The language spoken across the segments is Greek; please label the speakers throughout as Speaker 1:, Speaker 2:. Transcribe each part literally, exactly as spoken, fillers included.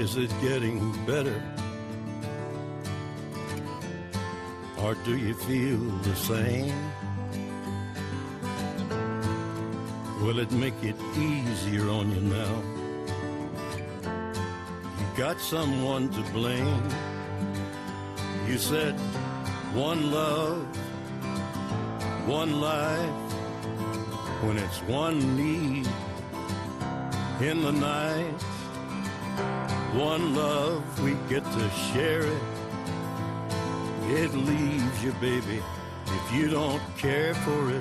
Speaker 1: Is it getting better? Or do you feel the same? Will it make it easier on you now? You got someone to blame. You said one love, one life. When it's one need in the night, one love, we get to share it. It leaves you, baby, if you don't care for it.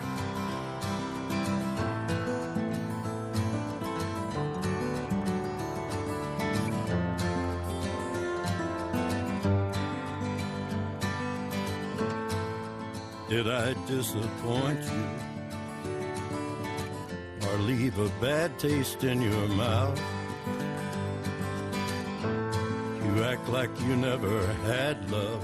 Speaker 1: Did I disappoint you or leave a bad taste in your mouth? You act like you never had love,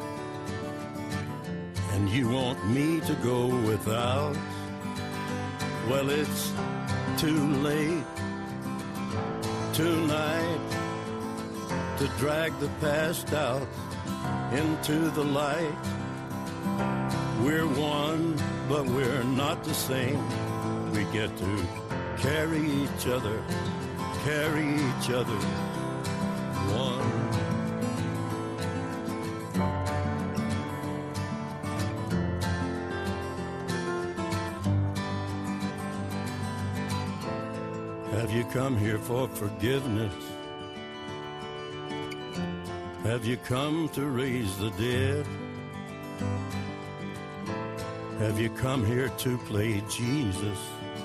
Speaker 1: and you want me to go without. Well, it's too late tonight to drag the past out into the light. We're one, but we're not the same. We get to carry each other, carry each other, one. Have you come here for forgiveness? Have you come to raise the dead? Have you come here to play Jesus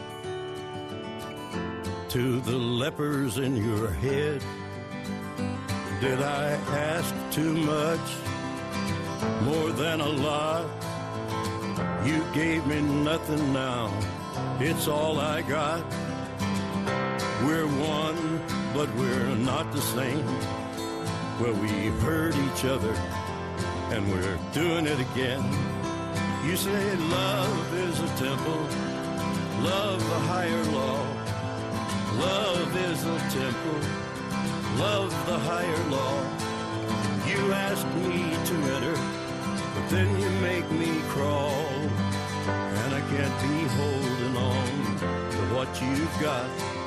Speaker 1: to the lepers in your head? Did I ask too much, more than a lot? You gave me nothing now, it's all I got. We're one, but we're not the same. Well, we hurt each other, and we're doing it again. You say love is a temple, love the higher law. Love is a temple, love the higher law. You ask me to enter, but then you make me crawl. And I can't be holding on to what you've got,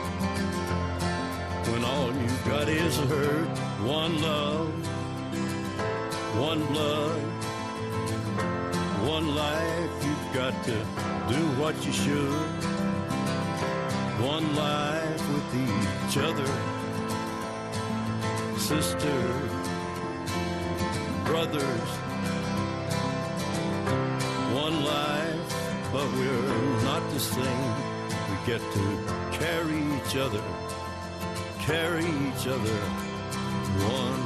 Speaker 1: when all you've got is hurt. One love, one blood, one life. You've got to do what you should. One life with each other, sisters, brothers. One life, but we're not the same. We get to carry each other, carry each other, one.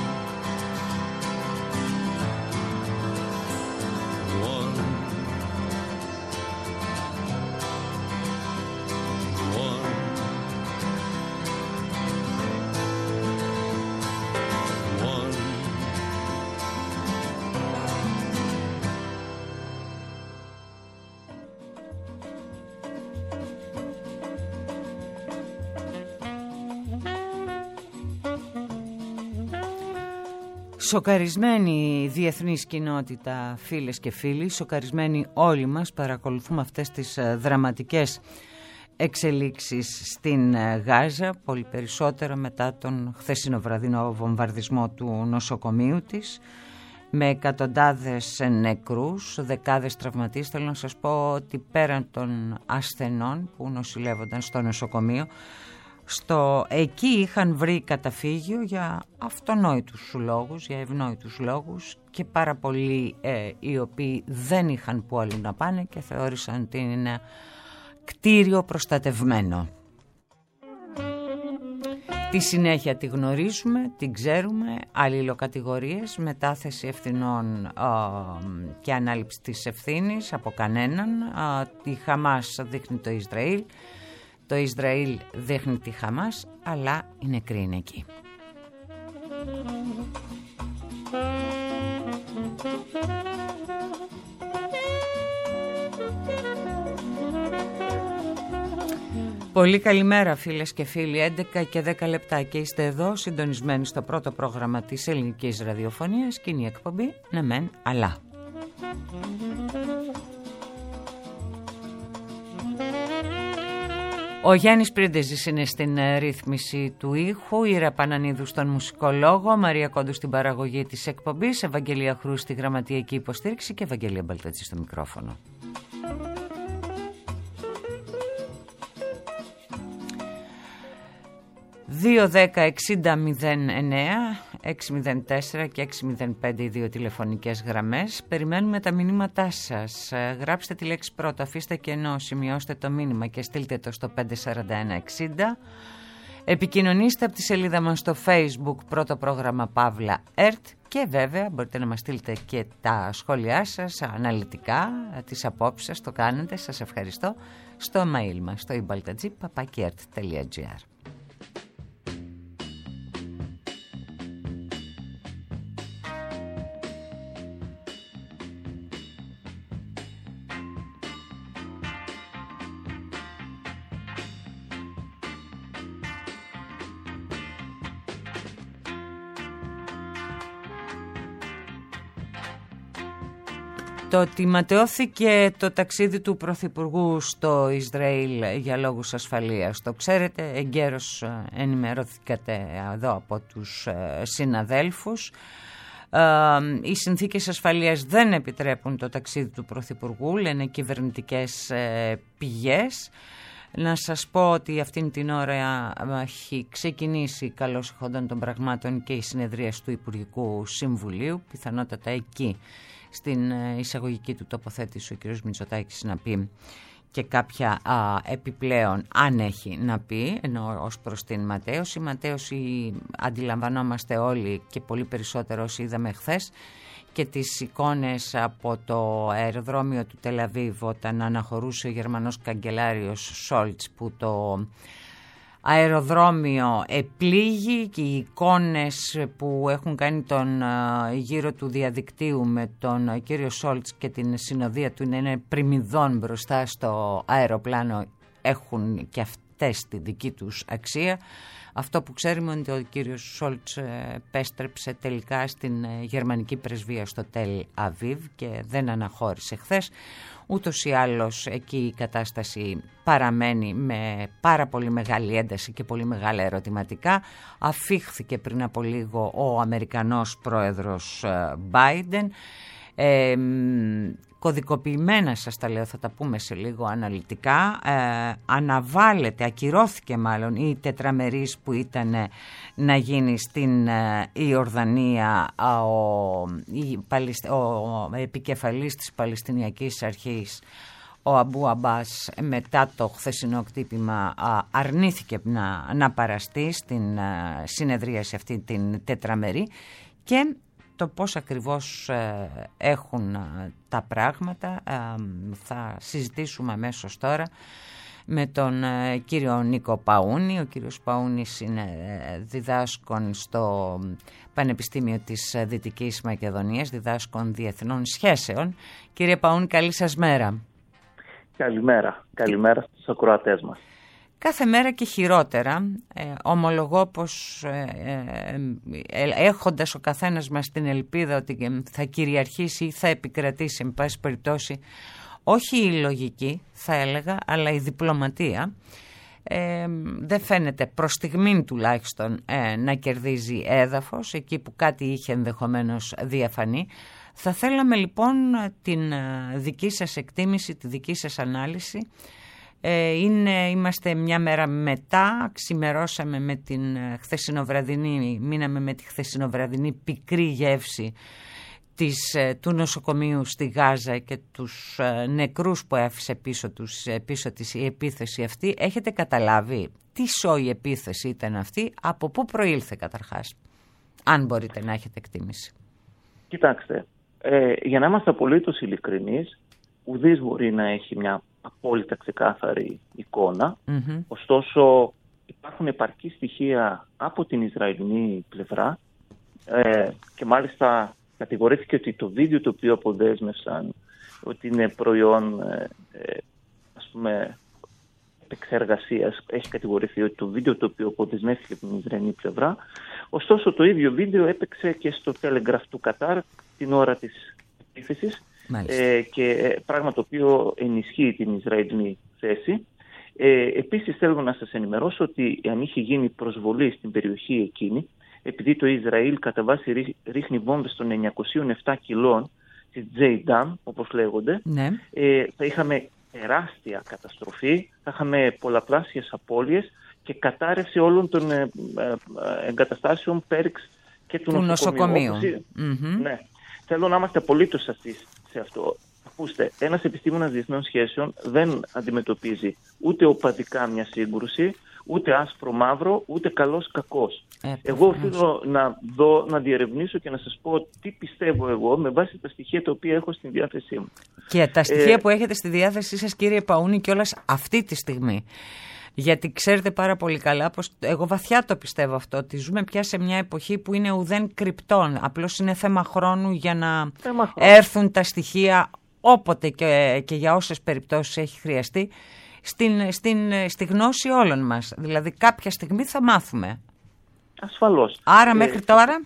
Speaker 2: Σοκαρισμένη η διεθνής κοινότητα, φίλες και φίλοι, σοκαρισμένοι όλοι μας, παρακολουθούμε αυτές τις δραματικές εξελίξεις στην Γάζα, πολύ περισσότερο μετά τον χθεσινό βραδινό βομβαρδισμό του νοσοκομείου της, με εκατοντάδες νεκρούς, δεκάδες τραυματίες. Θέλω να σας πω ότι πέραν των ασθενών που νοσηλεύονταν στο νοσοκομείο, στο, εκεί είχαν βρει καταφύγιο για αυτονόητους λόγους, για ευνόητους λόγους, και πάρα πολλοί ε, οι οποίοι δεν είχαν που αλλού να πάνε και θεώρησαν ότι είναι κτίριο προστατευμένο. Τη συνέχεια τη γνωρίζουμε, την ξέρουμε, αλληλοκατηγορίες, μετάθεση ευθυνών ε, και ανάληψη της ευθύνης από κανέναν. Ε, η Χαμάς δείχνει το Ισραήλ, το Ισραήλ δείχνει τη Χαμάς, αλλά οι νεκροί είναι εκεί. Πολύ καλημέρα φίλες και φίλοι, έντεκα και δέκα λεπτά και είστε εδώ συντονισμένοι στο πρώτο πρόγραμμα της ελληνικής ραδιοφωνίας, κοινή εκπομπή, ναι μεν αλλά. Ο Γιάννης Πρίντεζης είναι στην ρύθμιση του ήχου, η Ήρα Πανανίδου στον μουσικολόγο, Μαρία Κόντου στην παραγωγή της εκπομπής, Ευαγγελία Χρού στη γραμματιακή υποστήριξη και Ευαγγελία Μπαλτατζή στο μικρόφωνο. δύο δέκα εξήντα μηδέν εννέα έξι μηδέν τέσσερα και έξι μηδέν πέντε οι δύο τηλεφωνικές γραμμές. Περιμένουμε τα μηνύματά σας. Γράψτε τη λέξη πρώτα, αφήστε κενό, σημειώστε το μήνυμα και στείλτε το στο πέντε σαράντα ένα εξήντα. Επικοινωνήστε από τη σελίδα μας στο Facebook, πρώτο πρόγραμμα Παύλα ΕΡΤ, και βέβαια μπορείτε να μας στείλετε και τα σχόλιά σας αναλυτικά, τις απόψεις σας, το κάνετε, σας ευχαριστώ, στο mail μας, στο ibaltadzi παπάκι ερτ τελεία τζι άρ. Το ότι ματαιώθηκε το ταξίδι του Πρωθυπουργού στο Ισραήλ για λόγους ασφαλείας, το ξέρετε, εγκαίρως ενημερώθηκατε εδώ από τους συναδέλφους. Οι συνθήκες ασφαλείας δεν επιτρέπουν το ταξίδι του Πρωθυπουργού, λένε κυβερνητικές πηγές. Να σας πω ότι αυτήν την ώρα έχει ξεκινήσει καλώς εχόντων των πραγμάτων και η συνεδρίαση του Υπουργικού Συμβουλίου, πιθανότατα εκεί στην εισαγωγική του τοποθέτηση ο κ. Μητσοτάκης να πει και κάποια α, επιπλέον, αν έχει να πει, ενώ ως προς την ματέωση. Η ματέωση αντιλαμβανόμαστε όλοι και πολύ περισσότερο όσοι είδαμε χθες και τις εικόνες από το αεροδρόμιο του Τελαβίβ όταν αναχωρούσε ο Γερμανός καγκελάριος Σόλτς, που το αεροδρόμιο επλήγει, και οι εικόνες που έχουν κάνει τον γύρο του διαδικτύου με τον κύριο Σόλτς και την συνοδεία του είναι πριμιδών μπροστά στο αεροπλάνο, έχουν και αυτές τη δική τους αξία. Αυτό που ξέρουμε είναι ότι ο κύριος Σόλτς επέστρεψε τελικά στην γερμανική πρεσβεία στο Τελ Αβίβ και δεν αναχώρησε χθες. Ούτως ή άλλως εκεί η κατάσταση παραμένει με πάρα πολύ μεγάλη ένταση και πολύ μεγάλα ερωτηματικά. Αφήχθηκε πριν από λίγο ο Αμερικανός πρόεδρος Μπάιντεν. Ε, κωδικοποιημένα σας τα λέω, θα τα πούμε σε λίγο αναλυτικά. Ε, αναβάλλεται, ακυρώθηκε μάλλον η τετραμερής που ήταν να γίνει στην ε, Ιορδανία ο, η, ο, ο επικεφαλής της Παλαιστινιακής Αρχής, ο Αμπού Αμπάς, μετά το χθεσινό κτύπημα αρνήθηκε να, να παραστεί στην α, συνεδρίαση αυτή την τετραμερή. Και το πώς ακριβώς ε, έχουν ε, τα πράγματα ε, θα συζητήσουμε αμέσως τώρα με τον ε, κύριο Νίκο Παούνη. Ο κύριος Παούνης είναι ε, διδάσκων στο Πανεπιστήμιο της Δυτικής Μακεδονίας, διδάσκων διεθνών σχέσεων. Κύριε Παούνη, καλή σας μέρα.
Speaker 3: Καλημέρα. Καλημέρα στους ακροατές μας.
Speaker 2: Κάθε μέρα και χειρότερα, ε, ομολογώ πως ε, ε, έχοντας ο καθένας μας την ελπίδα ότι θα κυριαρχήσει ή θα επικρατήσει, εν πάση περιπτώσει, όχι η λογική θα έλεγα, αλλά η διπλωματία, ε, δεν φαίνεται προς στιγμήν τουλάχιστον ε, να κερδίζει έδαφος εκεί που κάτι είχε ενδεχομένως διαφανεί. Θα θέλαμε λοιπόν την δική σας εκτίμηση, τη δική σας ανάλυση. Ε, είναι, είμαστε μια μέρα μετά, ξημερώσαμε με την χθεσινοβραδινή, μείναμε με τη χθεσινοβραδινή πικρή γεύση της, του νοσοκομείου στη Γάζα και τους νεκρούς που άφησε πίσω, τους, πίσω της η επίθεση αυτή. Έχετε καταλάβει τι σόη επίθεση ήταν αυτή, από πού προήλθε καταρχάς, αν μπορείτε να έχετε εκτίμηση?
Speaker 3: Κοιτάξτε, ε, για να είμαστε απολύτως ειλικρινείς, ουδής μπορεί να έχει μια απόλυτα ξεκάθαρη εικόνα. Mm-hmm. Ωστόσο υπάρχουν επαρκή στοιχεία από την Ισραηλινή πλευρά ε, και μάλιστα κατηγορήθηκε ότι το βίντεο το οποίο αποδέσμευσαν ότι είναι προϊόν ε, ε, ας πούμε επεξεργασίας. Έχει κατηγορηθεί ότι το βίντεο το οποίο αποδεσμεύτηκε από την Ισραηλινή πλευρά. Ωστόσο το ίδιο βίντεο έπαιξε και στο Telegraph του Κατάρ την ώρα της επίθεσης ε, και πράγμα το οποίο ενισχύει την Ισραηλινή θέση. Ε, επίσης θέλω να σας ενημερώσω ότι αν είχε γίνει προσβολή στην περιοχή εκείνη, επειδή το Ισραήλ κατά βάση ρίχνει βόμβες των εννιακόσια επτά κιλών της Τζέινταμ, όπως λέγονται, ναι. ε, θα είχαμε τεράστια καταστροφή, θα είχαμε πολλαπλάσιες απώλειες και κατάρρευση όλων των ε, ε, εγκαταστάσεων Πέριξ και του, του νοσοκομείου. νοσοκομείου. Mm-hmm. Ναι. Θέλω να είμαστε απολύτως σαφείς σε αυτό. Ακούστε, ένας επιστήμονας διεθνών σχέσεων δεν αντιμετωπίζει ούτε οπαδικά μια σύγκρουση, ούτε άσπρο-μαύρο, ούτε καλός-κακός. Ε, εγώ οφείλω να δω, να διερευνήσω και να σας πω τι πιστεύω εγώ με βάση τα στοιχεία τα οποία έχω στη διάθεσή μου.
Speaker 2: Και τα στοιχεία ε, που έχετε στη διάθεσή σας, κύριε Παούνη, κιόλας αυτή τη στιγμή. Γιατί ξέρετε πάρα πολύ καλά πως εγώ βαθιά το πιστεύω αυτό, ότι ζούμε πια σε μια εποχή που είναι ουδέν κρυπτών. Απλώς είναι θέμα χρόνου για να έρθουν τα στοιχεία όποτε και, και για όσες περιπτώσεις έχει χρειαστεί στην, στην, στη γνώση όλων μας. Δηλαδή κάποια στιγμή θα μάθουμε.
Speaker 3: Ασφαλώς.
Speaker 2: Άρα μέχρι ε, τώρα...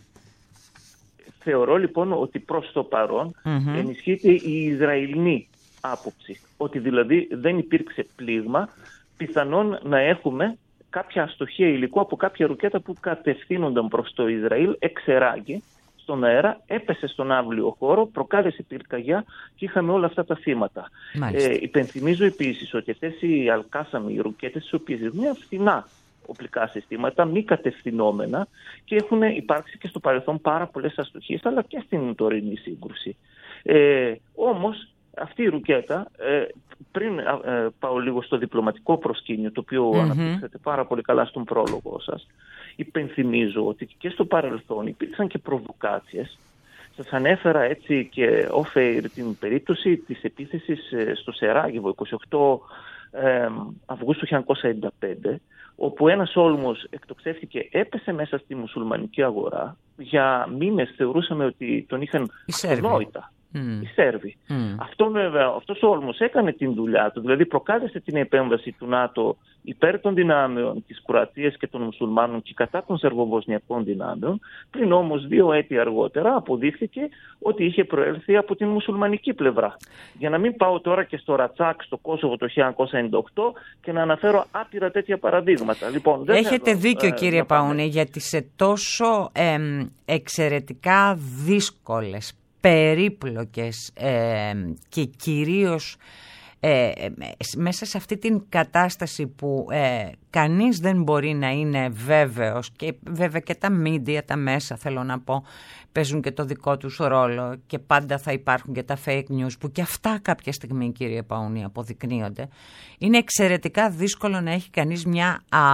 Speaker 3: Θεωρώ λοιπόν ότι προς το παρόν mm-hmm. ενισχύεται η Ισραηλινή άποψη. Ότι δηλαδή δεν υπήρξε πλήγμα, πιθανόν να έχουμε κάποια αστοχία υλικού από κάποια ρουκέτα που κατευθύνονταν προς το Ισραήλ, εξεράγει στον αέρα, έπεσε στον άβλιο χώρο, προκάλεσε πυρκαγιά και είχαμε όλα αυτά τα θύματα. Ε, υπενθυμίζω επίσης ότι αυτές οι Αλκάσαμ, οι ρουκέτες, τις οποίες είναι φθηνά οπλικά συστήματα, μη κατευθυνόμενα και έχουν υπάρξει και στο παρελθόν πάρα πολλές αστοχίες, αλλά και στην τωρινή σύγκρουση. Ε, όμως, αυτή η ρουκέτα, ε, πριν ε, πάω λίγο στο διπλωματικό προσκήνιο, το οποίο mm-hmm. αναπτύξατε πάρα πολύ καλά στον πρόλογο σας, υπενθυμίζω ότι και στο παρελθόν υπήρξαν και προβοκάτσιες. Σας ανέφερα έτσι και off-air την περίπτωση της επίθεσης στο Σεράγεβο εικοστή ογδόη ε, Αυγούστου χίλια εννιακόσια ενενήντα πέντε, όπου ένας όλμος εκτοξεύτηκε, έπεσε μέσα στη μουσουλμανική αγορά. Για μήνες θεωρούσαμε ότι τον είχαν αυτονόητα. Mm. Οι Σέρβοι. Mm. Αυτό βέβαια, αυτός ο όλμος έκανε την δουλειά του, δηλαδή προκάλεσε την επέμβαση του ΝΑΤΟ υπέρ των δυνάμεων της Κροατίας και των μουσουλμάνων και κατά των σερβοβοσνιακών δυνάμεων. Πριν όμως δύο έτη αργότερα αποδείχθηκε ότι είχε προέλθει από την μουσουλμανική πλευρά. Για να μην πάω τώρα και στο Ρατσάκ, στο Κόσοβο το χίλια εννιακόσια ενενήντα οκτώ και να αναφέρω άπειρα τέτοια παραδείγματα. Λοιπόν, δεν
Speaker 2: έχετε
Speaker 3: θέλω,
Speaker 2: δίκιο
Speaker 3: ε,
Speaker 2: κύριε Παούνη, γιατί σε τόσο ε, εξαιρετικά δύσκολες, περίπλοκες ε, και κυρίως ε, ε, μέσα σε αυτή την κατάσταση που ε, κανείς δεν μπορεί να είναι βέβαιος και βέβαια και τα media, τα μέσα θέλω να πω, παίζουν και το δικό τους ρόλο και πάντα θα υπάρχουν και τα fake news που και αυτά κάποια στιγμή κύριε Παούνη αποδεικνύονται. Είναι εξαιρετικά δύσκολο να έχει κανείς μια α,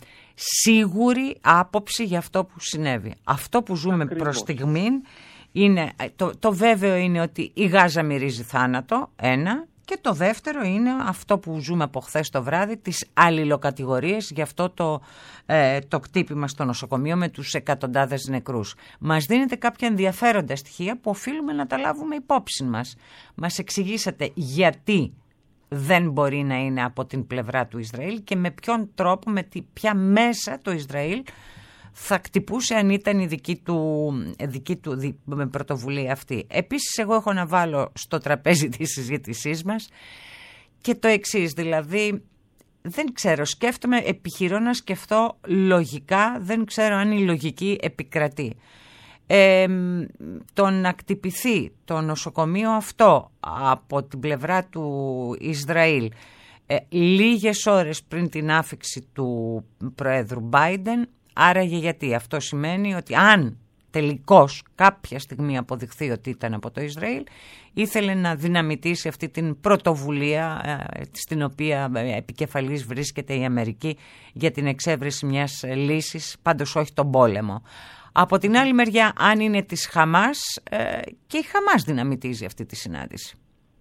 Speaker 2: σίγουρη άποψη για αυτό που συνέβη. Αυτό που ζούμε Ακριβώς. προς στιγμήν είναι, το, το βέβαιο είναι ότι η Γάζα μυρίζει θάνατο, ένα, και το δεύτερο είναι αυτό που ζούμε από χθες το βράδυ, τις αλληλοκατηγορίες για αυτό το, ε, το κτύπημα στο νοσοκομείο με τους εκατοντάδες νεκρούς. Μας δίνετε κάποια ενδιαφέροντα στοιχεία που οφείλουμε να τα λάβουμε υπόψη μας. Μας εξηγήσατε γιατί δεν μπορεί να είναι από την πλευρά του Ισραήλ και με ποιον τρόπο, με τι, ποια μέσα το Ισραήλ θα κτυπούσε αν ήταν η δική του, δική του δι, με πρωτοβουλία αυτή. Επίσης εγώ έχω να βάλω στο τραπέζι της συζήτησής μας και το εξής, δηλαδή δεν ξέρω, σκέφτομαι, επιχειρώ να σκεφτώ λογικά, δεν ξέρω αν η λογική επικρατεί. Ε, το να κτυπηθεί το νοσοκομείο αυτό από την πλευρά του Ισραήλ ε, λίγες ώρες πριν την άφιξη του Προέδρου Μπάιντεν, άραγε γιατί? Αυτό σημαίνει ότι αν τελικώς κάποια στιγμή αποδειχθεί ότι ήταν από το Ισραήλ, ήθελε να δυναμητήσει αυτή την πρωτοβουλία ε, στην οποία επικεφαλής βρίσκεται η Αμερική για την εξέβρεση μιας λύσης, πάντως όχι τον πόλεμο. Από την άλλη μεριά, αν είναι της Χαμάς, ε, και η Χαμάς δυναμητίζει αυτή τη συνάντηση.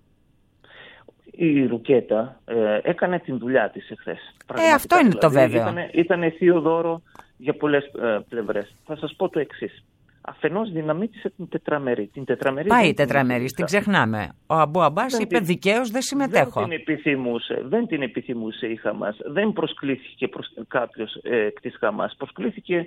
Speaker 3: Η ρουκέτα ε, έκανε την δουλειά της εχθές.
Speaker 2: Ε, αυτό είναι δηλαδή, το βέβαιο.
Speaker 3: Ήταν, ήταν θείο δώρο για πολλές ε, πλευρές. Θα σας πω το εξής. αφενός δυναμίτησε την τετραμερή. Την τετραμερή
Speaker 2: Πάει η τετραμερή, την ξεχνάμε. Ο Αμπού Αμπάς είπε
Speaker 3: την...
Speaker 2: δικαίως δεν συμμετέχω.
Speaker 3: Δεν την επιθυμούσε, δεν την επιθυμούσε η Χαμάς. Δεν προσκλήθηκε προς κάποιος ε, εκ της Χαμάς. Προσκλήθηκε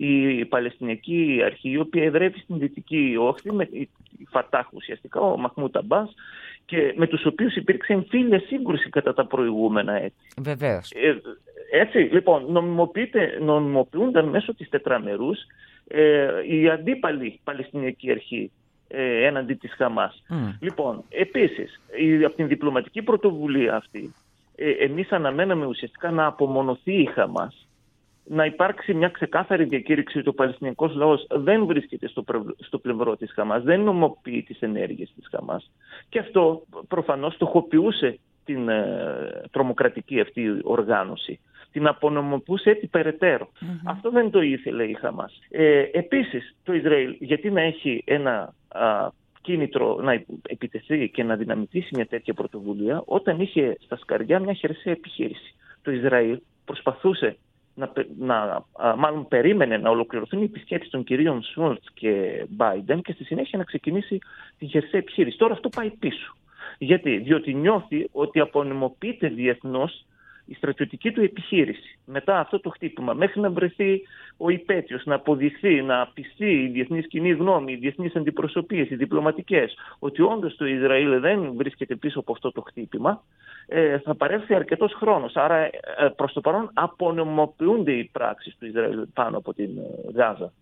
Speaker 3: η Παλαιστινιακή Αρχή, η οποία εδρεύει στην Δυτική Όχθη, με η Φατάχ ουσιαστικά, ο Μαχμούντ Αμπάς, και με τους οποίους υπήρξε εμφύλια σύγκρουση κατά τα προηγούμενα έτη.
Speaker 2: Βεβαίως.
Speaker 3: Ε, έτσι, λοιπόν, νομιμοποιούνταν μέσω της τετραμερούς ε, η αντίπαλη Παλαιστινιακή Αρχή ε, έναντι της Χαμάς. Mm. Λοιπόν, επίσης, η, από την διπλωματική πρωτοβουλία αυτή, ε, εμείς αναμέναμε ουσιαστικά να απομονωθεί η Χαμάς, να υπάρξει μια ξεκάθαρη διακήρυξη ότι ο Παλαιστινιακός λαός δεν βρίσκεται στο, στο πλευρό της Χαμάς, δεν νομοποιεί τις ενέργειες της Χαμάς. Και αυτό προφανώς στοχοποιούσε την ε, τρομοκρατική αυτή οργάνωση. Την απονομοποιούσε έτσι περαιτέρω. Mm-hmm. Αυτό δεν το ήθελε η Χαμάς. Ε, επίσης, το Ισραήλ, γιατί να έχει ένα α, κίνητρο να επιτεθεί και να δυναμητήσει μια τέτοια πρωτοβουλία, όταν είχε στα σκαριά μια χερσαία επιχείρηση. Το Ισραήλ προσπαθούσε να, να, μάλλον περίμενε να ολοκληρωθούν οι επισκέψεις των κυρίων Σούλτς και Μπάιντεν και στη συνέχεια να ξεκινήσει την χερσαία επιχείρηση. Τώρα αυτό πάει πίσω. Γιατί? Διότι νιώθει ότι απονομοποιείται διεθνώς η στρατιωτική του επιχείρηση μετά αυτό το χτύπημα, μέχρι να βρεθεί ο υπέτειος, να αποδειχθεί, να πιστεί η διεθνής κοινή γνώμη, οι διεθνείς αντιπροσωπείες, οι διπλωματικές, ότι όντως το Ισραήλ δεν βρίσκεται πίσω από αυτό το χτύπημα, ε, θα παρέλθει αρκετός χρόνος. Άρα ε, προς το παρόν απονομοποιούνται οι πράξεις του Ισραήλ πάνω από την ε, Γάζα.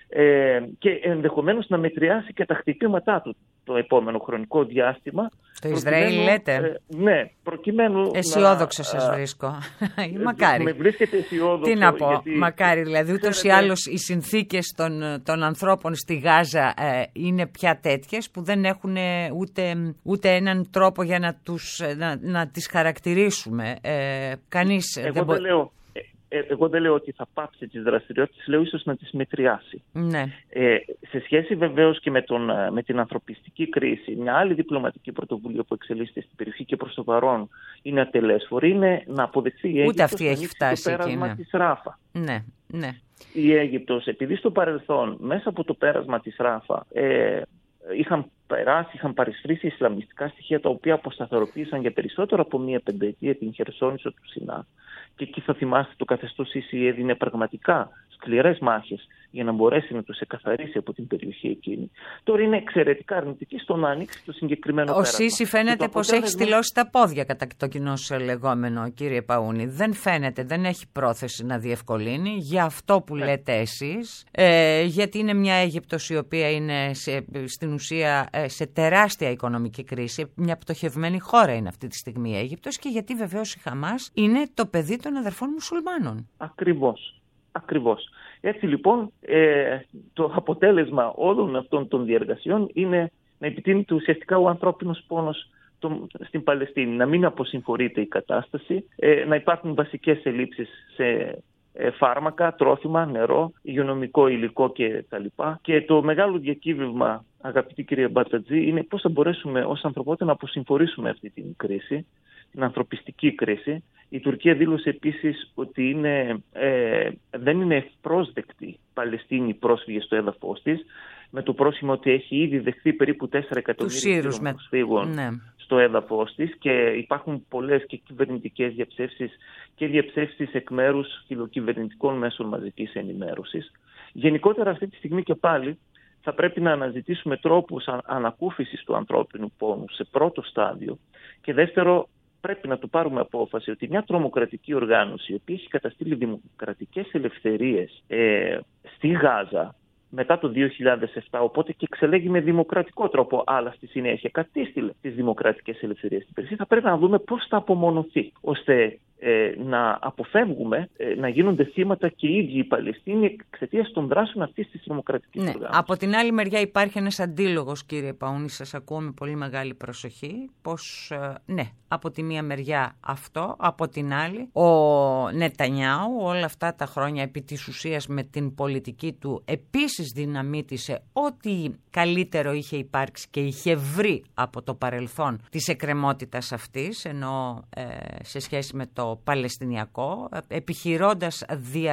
Speaker 3: Ε, και ενδεχομένως να μετριάσει και τα χτυπήματά του το επόμενο χρονικό διάστημα.
Speaker 2: Το Ισραήλ λέτε.
Speaker 3: Ε, ναι, προκειμένου.
Speaker 2: Αισιόδοξο σας βρίσκω. Μακάρι.
Speaker 3: Με βρίσκεται αισιόδοξο.
Speaker 2: Τι να πω,
Speaker 3: γιατί,
Speaker 2: μακάρι. Δηλαδή ούτως ή άλλως οι συνθήκες των, των ανθρώπων στη Γάζα ε, είναι πια τέτοιες που δεν έχουν ούτε, ούτε έναν τρόπο για να, τους, να, να τις χαρακτηρίσουμε. Ε, κανείς
Speaker 3: εγώ
Speaker 2: δεν μπορεί.
Speaker 3: Λέω... Εγώ δεν λέω ότι θα πάψει τις δραστηριότητες, λέω ίσως να τις μετριάσει.
Speaker 2: Ναι.
Speaker 3: Ε, σε σχέση βεβαίως και με, τον, με την ανθρωπιστική κρίση, μια άλλη διπλωματική πρωτοβουλία που εξελίσσεται στην περιοχή και προς το παρόν είναι ατελέσφορη, είναι να αποδεχθεί η Αίγυπτος
Speaker 2: αυτή έχει φτάσει
Speaker 3: το πέρασμα
Speaker 2: εκεί, ναι.
Speaker 3: της Ράφα.
Speaker 2: Ναι, ναι.
Speaker 3: Η Αίγυπτος, επειδή στο παρελθόν, μέσα από το πέρασμα της Ράφα, ε, είχαν περάσει, είχαν παρισφρήσει ισλαμιστικά στοιχεία τα οποία αποσταθεροποίησαν για περισσότερο από μία πενταετία την Χερσόνησο του Σινά. Και εκεί θα θυμάστε το καθεστώς Σίση έδινε πραγματικά σκληρές μάχες για να μπορέσει να τους εκαθαρίσει από την περιοχή εκείνη. Τώρα είναι εξαιρετικά αρνητική στο να ανοίξει το συγκεκριμένο πέρασμα. Ο
Speaker 2: Σίση φαίνεται πως έχει στυλώσει τα πόδια κατά το κοινό λεγόμενο, κύριε Παούνη. Δεν φαίνεται, δεν έχει πρόθεση να διευκολύνει για αυτό που ναι. λέτε εσείς. Ε, γιατί είναι μια Αίγυπτος η οποία είναι σε, στην ουσία σε τεράστια οικονομική κρίση. Μια πτωχευμένη χώρα είναι αυτή τη στιγμή η Αίγυπτος και γιατί βεβαίως η Χαμάς είναι το παιδί των αδερφών μουσουλμάνων.
Speaker 3: Ακριβώς. Ακριβώς. Έτσι λοιπόν ε, το αποτέλεσμα όλων αυτών των διεργασιών είναι να επιτείνεται ουσιαστικά ο ανθρώπινος πόνος το, στην Παλαιστίνη, να μην αποσυμφορείται η κατάσταση, ε, να υπάρχουν βασικές ελλείψεις σε ε, φάρμακα, τρόφιμα, νερό, υγειονομικό υλικό κτλ. Και το μεγάλο διακύβευμα, αγαπητή κυρία Μπατζατζή, είναι πώς θα μπορέσουμε ως ανθρωπότητα να αποσυμφορήσουμε αυτή την κρίση, την ανθρωπιστική κρίση. Η Τουρκία δήλωσε επίσης ότι είναι, ε, δεν είναι ευπρόσδεκτη Παλαιστίνη πρόσφυγες στο έδαφος της, με το πρόσημο ότι έχει ήδη δεχθεί περίπου τέσσερα εκατομμύρια προσφύγων ναι. στο έδαφος της και υπάρχουν πολλές και κυβερνητικές διαψεύσεις και διαψεύσεις εκ μέρους φιλοκυβερνητικών μέσων μαζικής ενημέρωσης. Γενικότερα αυτή τη στιγμή και πάλι θα πρέπει να αναζητήσουμε τρόπους ανακούφισης του ανθρώπινου πόνου σε πρώτο στάδιο και δεύτερο, πρέπει να το πάρουμε απόφαση ότι μια τρομοκρατική οργάνωση η οποία έχει καταστήλει δημοκρατικές ελευθερίες ε, στη Γάζα μετά το δύο χιλιάδες επτά, οπότε και εξελέγει με δημοκρατικό τρόπο, αλλά στη συνέχεια κατήστηλε τις δημοκρατικές ελευθερίες στην περιοχή, θα πρέπει να δούμε πώς θα απομονωθεί, ώστε ε, να αποφεύγουμε ε, να γίνονται θύματα και οι ίδιοι οι Παλαιστίνοι εξαιτίας των δράσεων αυτής της δημοκρατικής
Speaker 2: ναι,
Speaker 3: οργάνωσης.
Speaker 2: Από την άλλη μεριά υπάρχει ένας αντίλογος, κύριε Παούνη, σας ακούω με πολύ μεγάλη προσοχή, πως ε, ναι, από τη μία μεριά αυτό, από την άλλη ο Νετανιάου όλα αυτά τα χρόνια επί της ουσίας με την πολιτική του επίσης δυναμίτησε ό,τι καλύτερο είχε υπάρξει και είχε βρει από το παρελθόν της εκκρεμότητας αυτής, ενώ ε, σε σχέση με το Παλαιστινιακό, επιχειρώντας διαρκώς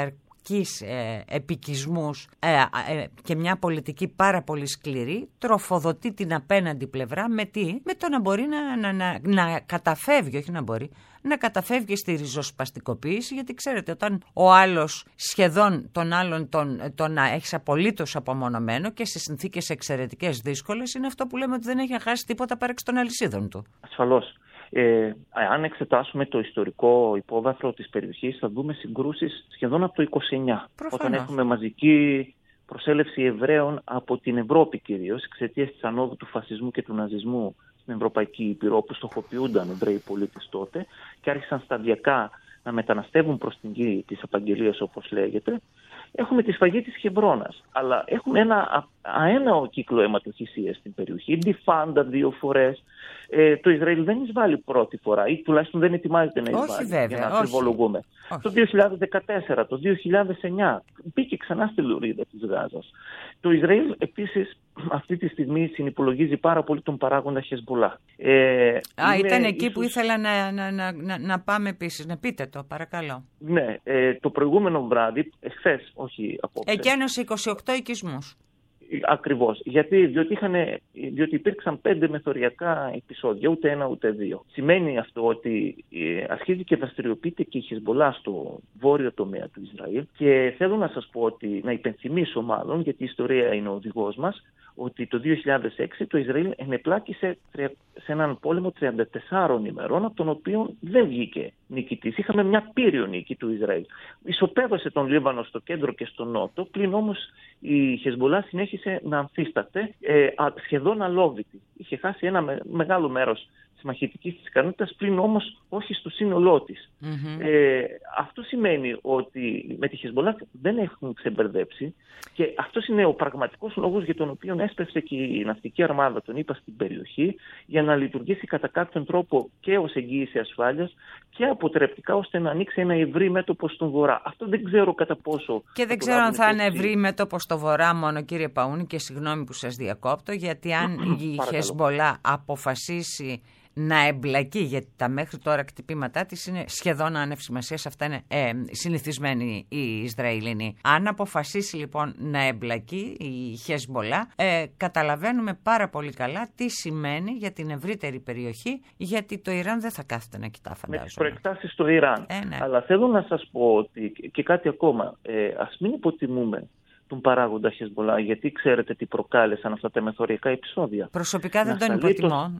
Speaker 2: διαρκείς ε, επικισμούς ε, ε, και μια πολιτική πάρα πολύ σκληρή τροφοδοτεί την απέναντι πλευρά με τι? Με το να μπορεί να, να, να, να καταφεύγει, όχι να μπορεί, να καταφεύγει στη ριζοσπαστικοποίηση, γιατί ξέρετε, όταν ο άλλος σχεδόν τον άλλον τον, τον να έχεις απολύτως απομονωμένο και σε συνθήκες εξαιρετικές δύσκολες, είναι αυτό που λέμε ότι δεν έχει χάσει τίποτα παρέξη των αλυσίδων του.
Speaker 3: Ασφαλώς. Ε, αν εξετάσουμε το ιστορικό υπόβαθρο της περιοχής, θα δούμε συγκρούσεις σχεδόν από το είκοσι εννιά.
Speaker 2: Προφανώς.
Speaker 3: Όταν έχουμε μαζική προσέλευση Εβραίων από την Ευρώπη κυρίως, εξαιτίας της ανόδου του φασισμού και του ναζισμού στην Ευρωπαϊκή Ήπειρο, όπου στοχοποιούνταν Εβραίοι πολίτες τότε και άρχισαν σταδιακά να μεταναστεύουν προς την γη της απαγγελίας, όπως λέγεται. Έχουμε τη σφαγή της Χεμπρώνας, αλλά έχουμε ένα αέναο κύκλο αιματοχυσίας στην περιοχή, Ντιφάντα δύο φορές. Ε, το Ισραήλ δεν εισβάλλει πρώτη φορά ή τουλάχιστον δεν ετοιμάζεται να εισβάλλει, όχι, βέβαια, για να αμφιβολογούμε. Το δύο χιλιάδες δεκατέσσερα, το δύο χιλιάδες εννιά μπήκε ξανά στη λωρίδα της Γάζας. Το Ισραήλ επίσης αυτή τη στιγμή συνυπολογίζει πάρα πολύ τον παράγοντα Χεσμπολά. Ε,
Speaker 2: Α, ήταν εκεί ίσως... που ήθελα να, να, να, να, να πάμε επίσης. Να πείτε το, παρακαλώ.
Speaker 3: Ναι, ε, το προηγούμενο βράδυ, εχθές, όχι απόψε.
Speaker 2: Εκένωσε είκοσι οκτώ οικισμούς.
Speaker 3: Ακριβώς. Γιατί? Διότι, είχαν, διότι υπήρξαν πέντε μεθοριακά επεισόδια, ούτε ένα ούτε δύο. Σημαίνει αυτό ότι αρχίζει και δραστηριοποιείται και η Χεσμπολά στο βόρειο τομέα του Ισραήλ και θέλω να σας πω ότι, να υπενθυμίσω μάλλον, γιατί η ιστορία είναι ο οδηγός μας, ότι το δύο χιλιάδες έξι το Ισραήλ ενεπλάκησε σε έναν πόλεμο τριάντα τεσσάρων ημερών, από τον οποίο δεν βγήκε νικητής. Είχαμε μια πύριο νίκη του Ισραήλ. Ισοπαίδωσε τον Λίβανο στο κέντρο και στο νότο, πλην όμως η Χεσμπολά συνέχισε να αμφίσταται ε, σχεδόν αλόβητη. Είχε χάσει ένα με, μεγάλο μέρος της μαχητικής της ικανότητας, πλην όμως όχι στο σύνολό της. Mm-hmm. Ε, αυτό σημαίνει ότι με τη Χεσμπολά δεν έχουν ξεμπερδέψει και αυτός είναι ο πραγματικός λόγος για τον οποίο έσπευσε και η ναυτική αρμάδα, τον είπα, στην περιοχή, για να λειτουργήσει κατά κάποιον τρόπο και ως εγγύηση ασφάλειας και αποτρεπτικά, ώστε να ανοίξει ένα ευρύ μέτωπο στον βορρά. Αυτό δεν ξέρω κατά πόσο...
Speaker 2: Και δεν ξέρω αν θα είναι ευρύ μέτωπο στο βορρά μόνο, κύριε Παούνη, και συγγνώμη που σας διακόπτω, γιατί αν η Χεσμπολά αποφασίσει να εμπλακεί, γιατί τα μέχρι τώρα κτυπήματά της είναι σχεδόν άνευ σημασίας, αυτά είναι ε, συνηθισμένοι οι Ισραηλινοί. Αν αποφασίσει λοιπόν να εμπλακεί η Χεσμπολά, ε, καταλαβαίνουμε πάρα πολύ καλά τι σημαίνει για την ευρύτερη περιοχή, γιατί το Ιράν δεν θα κάθεται να κοιτά, φαντάζομαι. Με τις
Speaker 3: προεκτάσεις στο Ιράν. Ε, ναι. Αλλά θέλω να σας πω ότι και κάτι ακόμα, ε, ας μην υποτιμούμε τον παράγοντα Χεσμπολά, γιατί ξέρετε τι προκάλεσαν αυτά τα μεθοριακά επεισόδια.
Speaker 2: Προσωπικά δεν τον υποτιμώ.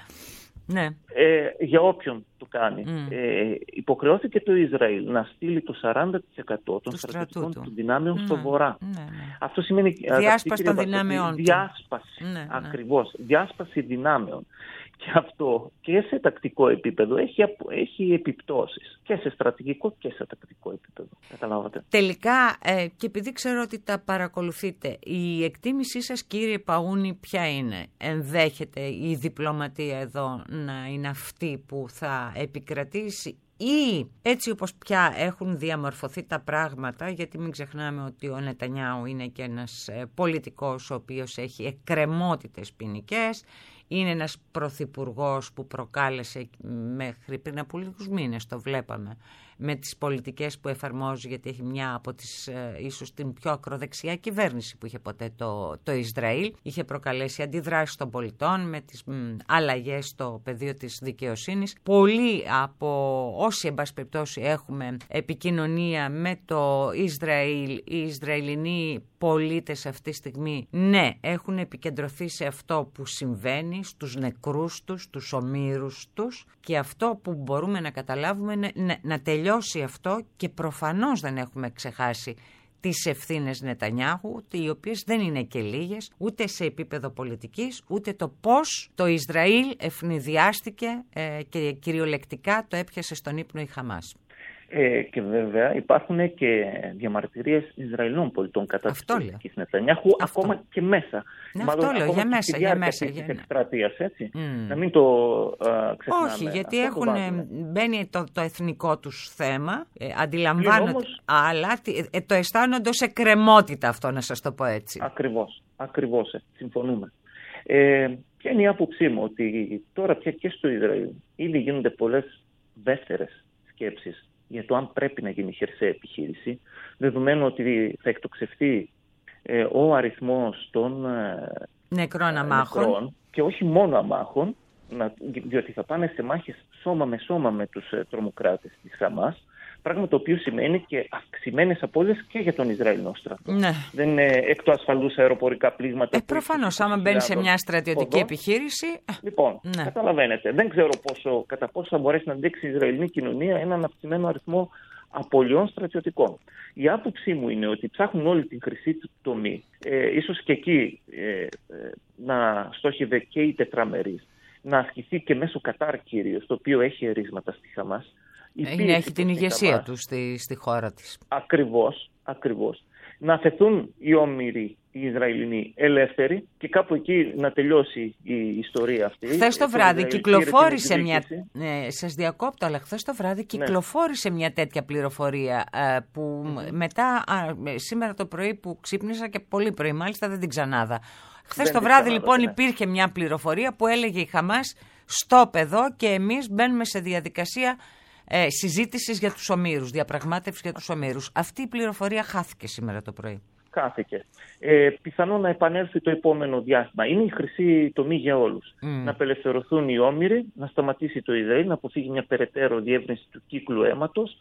Speaker 2: Ναι.
Speaker 3: Ε, για όποιον το κάνει. Mm. Ε, υποχρεώθηκε το Ισραήλ να στείλει το σαράντα τοις εκατό των στρατιωτικών του δυνάμεων mm. στο βορρά. Mm. Αυτό σημαίνει
Speaker 2: διάσπαση των δυνάμεων.
Speaker 3: Διάσπαση, mm. ακριβώς. Διάσπαση δυνάμεων. Και αυτό και σε τακτικό επίπεδο έχει, έχει επιπτώσεις. Και σε στρατηγικό και σε τακτικό επίπεδο. Καταλάβατε.
Speaker 2: Τελικά, ε, και επειδή ξέρω ότι τα παρακολουθείτε, η εκτίμησή σας, κύριε Παούνη, ποια είναι? Ενδέχεται η διπλωματία εδώ να είναι αυτή που θα επικρατήσει, ή έτσι όπως πια έχουν διαμορφωθεί τα πράγματα, γιατί μην ξεχνάμε ότι ο Νετανιάου είναι και ένας πολιτικός ο οποίος έχει εκκρεμότητες ποινικές, είναι ένας πρωθυπουργός που προκάλεσε μέχρι πριν από λίγους μήνες, το βλέπαμε, με τις πολιτικές που εφαρμόζει, γιατί έχει μια από τις ε, ίσως την πιο ακροδεξιά κυβέρνηση που είχε ποτέ το, το Ισραήλ. Είχε προκαλέσει αντιδράσεις των πολιτών με τις μ, αλλαγές στο πεδίο της δικαιοσύνης. Πολλοί από όσοι εν πάση περιπτώσει έχουμε επικοινωνία με το Ισραήλ, οι Ισραηλινοί πολίτες αυτή τη στιγμή, ναι, έχουν επικεντρωθεί σε αυτό που συμβαίνει, στους νεκρούς τους, στους ομήρους τους, και αυτό που μπορούμε να καταλάβουμε είναι να, να τελειώσει αυτό, και προφανώς δεν έχουμε ξεχάσει τις ευθύνες Νετανιάχου, οι οποίες δεν είναι και λίγες, ούτε σε επίπεδο πολιτικής, ούτε το πώς το Ισραήλ ευνηδιάστηκε ε, και κυριολεκτικά το έπιασε στον ύπνο η Χαμάς.
Speaker 3: Ε, και βέβαια υπάρχουν και διαμαρτυρίες Ισραηλινών πολιτών κατά της πολιτικής Νετανιάχου, ακόμα και μέσα.
Speaker 2: Ναι, Μάλλον, αυτό λέω, για μέσα, για μέσα.
Speaker 3: Της εκστρατείας, έτσι. Mm. Να μην το uh, ξεχνάμε.
Speaker 2: Όχι, γιατί έχουν, το μπαίνει το, το εθνικό τους θέμα, ε, αντιλαμβάνονται, όμως, αλλά ε, το αισθάνονται ως εκκρεμότητα αυτό, να σας το πω έτσι.
Speaker 3: Ακριβώς, ακριβώς, ε, συμφωνούμε. Ε, ποια είναι η άποψή μου? Ότι τώρα πια και στο Ισραήλ ήδη γίνονται πολλές δεύτερες σκέψεις για το αν πρέπει να γίνει χερσαία επιχείρηση, δεδομένου ότι θα εκτοξευτεί ε, ο αριθμός των ε,
Speaker 2: νεκρών αμάχων
Speaker 3: νεκρών, και όχι μόνο αμάχων, να, διότι θα πάνε σε μάχες σώμα με σώμα με τους ε, τρομοκράτες της Χαμάς, πράγμα το οποίο σημαίνει και αυξημένες απώλειες και για τον Ισραηλινό στρατό.
Speaker 2: Ναι.
Speaker 3: Δεν είναι εκ του ασφαλούς αεροπορικά πλήγματα.
Speaker 2: Ε, προφανώς, άμα μπαίνει σε μια στρατιωτική
Speaker 3: ποδών,
Speaker 2: επιχείρηση.
Speaker 3: Λοιπόν,
Speaker 2: ναι.
Speaker 3: καταλαβαίνετε. Δεν ξέρω πόσο, κατά πόσο θα μπορέσει να αντέξει η Ισραηλινή κοινωνία έναν αυξημένο αριθμό απολειών στρατιωτικών. Η άποψή μου είναι ότι ψάχνουν όλη την χρυσή τομή, ε, ίσως και εκεί ε, ε, να στόχευε και η τετραμερής, να ασκηθεί και μέσω Κατάρ κυρίως, το οποίο έχει ερίσματα στη Χαμάς.
Speaker 2: Είναι, έχει την ηγεσία του στη, στη χώρα της.
Speaker 3: Ακριβώς, ακριβώς. Να αφαιθούν οι όμηροι, οι Ισραηλινοί ελεύθεροι και κάπου εκεί να τελειώσει η ιστορία αυτή.
Speaker 2: Χθες το βράδυ κυκλοφόρησε μια... Ναι, σας διακόπτω, αλλά χθες το βράδυ κυκλοφόρησε ναι. μια τέτοια πληροφορία ε, που mm-hmm. μετά, α, σήμερα το πρωί που ξύπνησα και πολύ πρωί μάλιστα δεν την ξανάδα. Χθες το βράδυ λοιπόν ναι. υπήρχε μια πληροφορία που έλεγε η Χαμάς στόπ εδώ και εμείς μπαίνουμε σε διαδικασία Ε, συζήτησης για τους ομήρους, διαπραγμάτευση για τους ομήρους. Αυτή η πληροφορία χάθηκε σήμερα το πρωί.
Speaker 3: Χάθηκε. Ε, πιθανόν να επανέλθει το επόμενο διάστημα. Είναι η χρυσή τομή για όλους. Mm. Να απελευθερωθούν οι όμηροι, να σταματήσει το Ισραήλ, να αποφύγει μια περαιτέρω διεύρυνση του κύκλου αίματος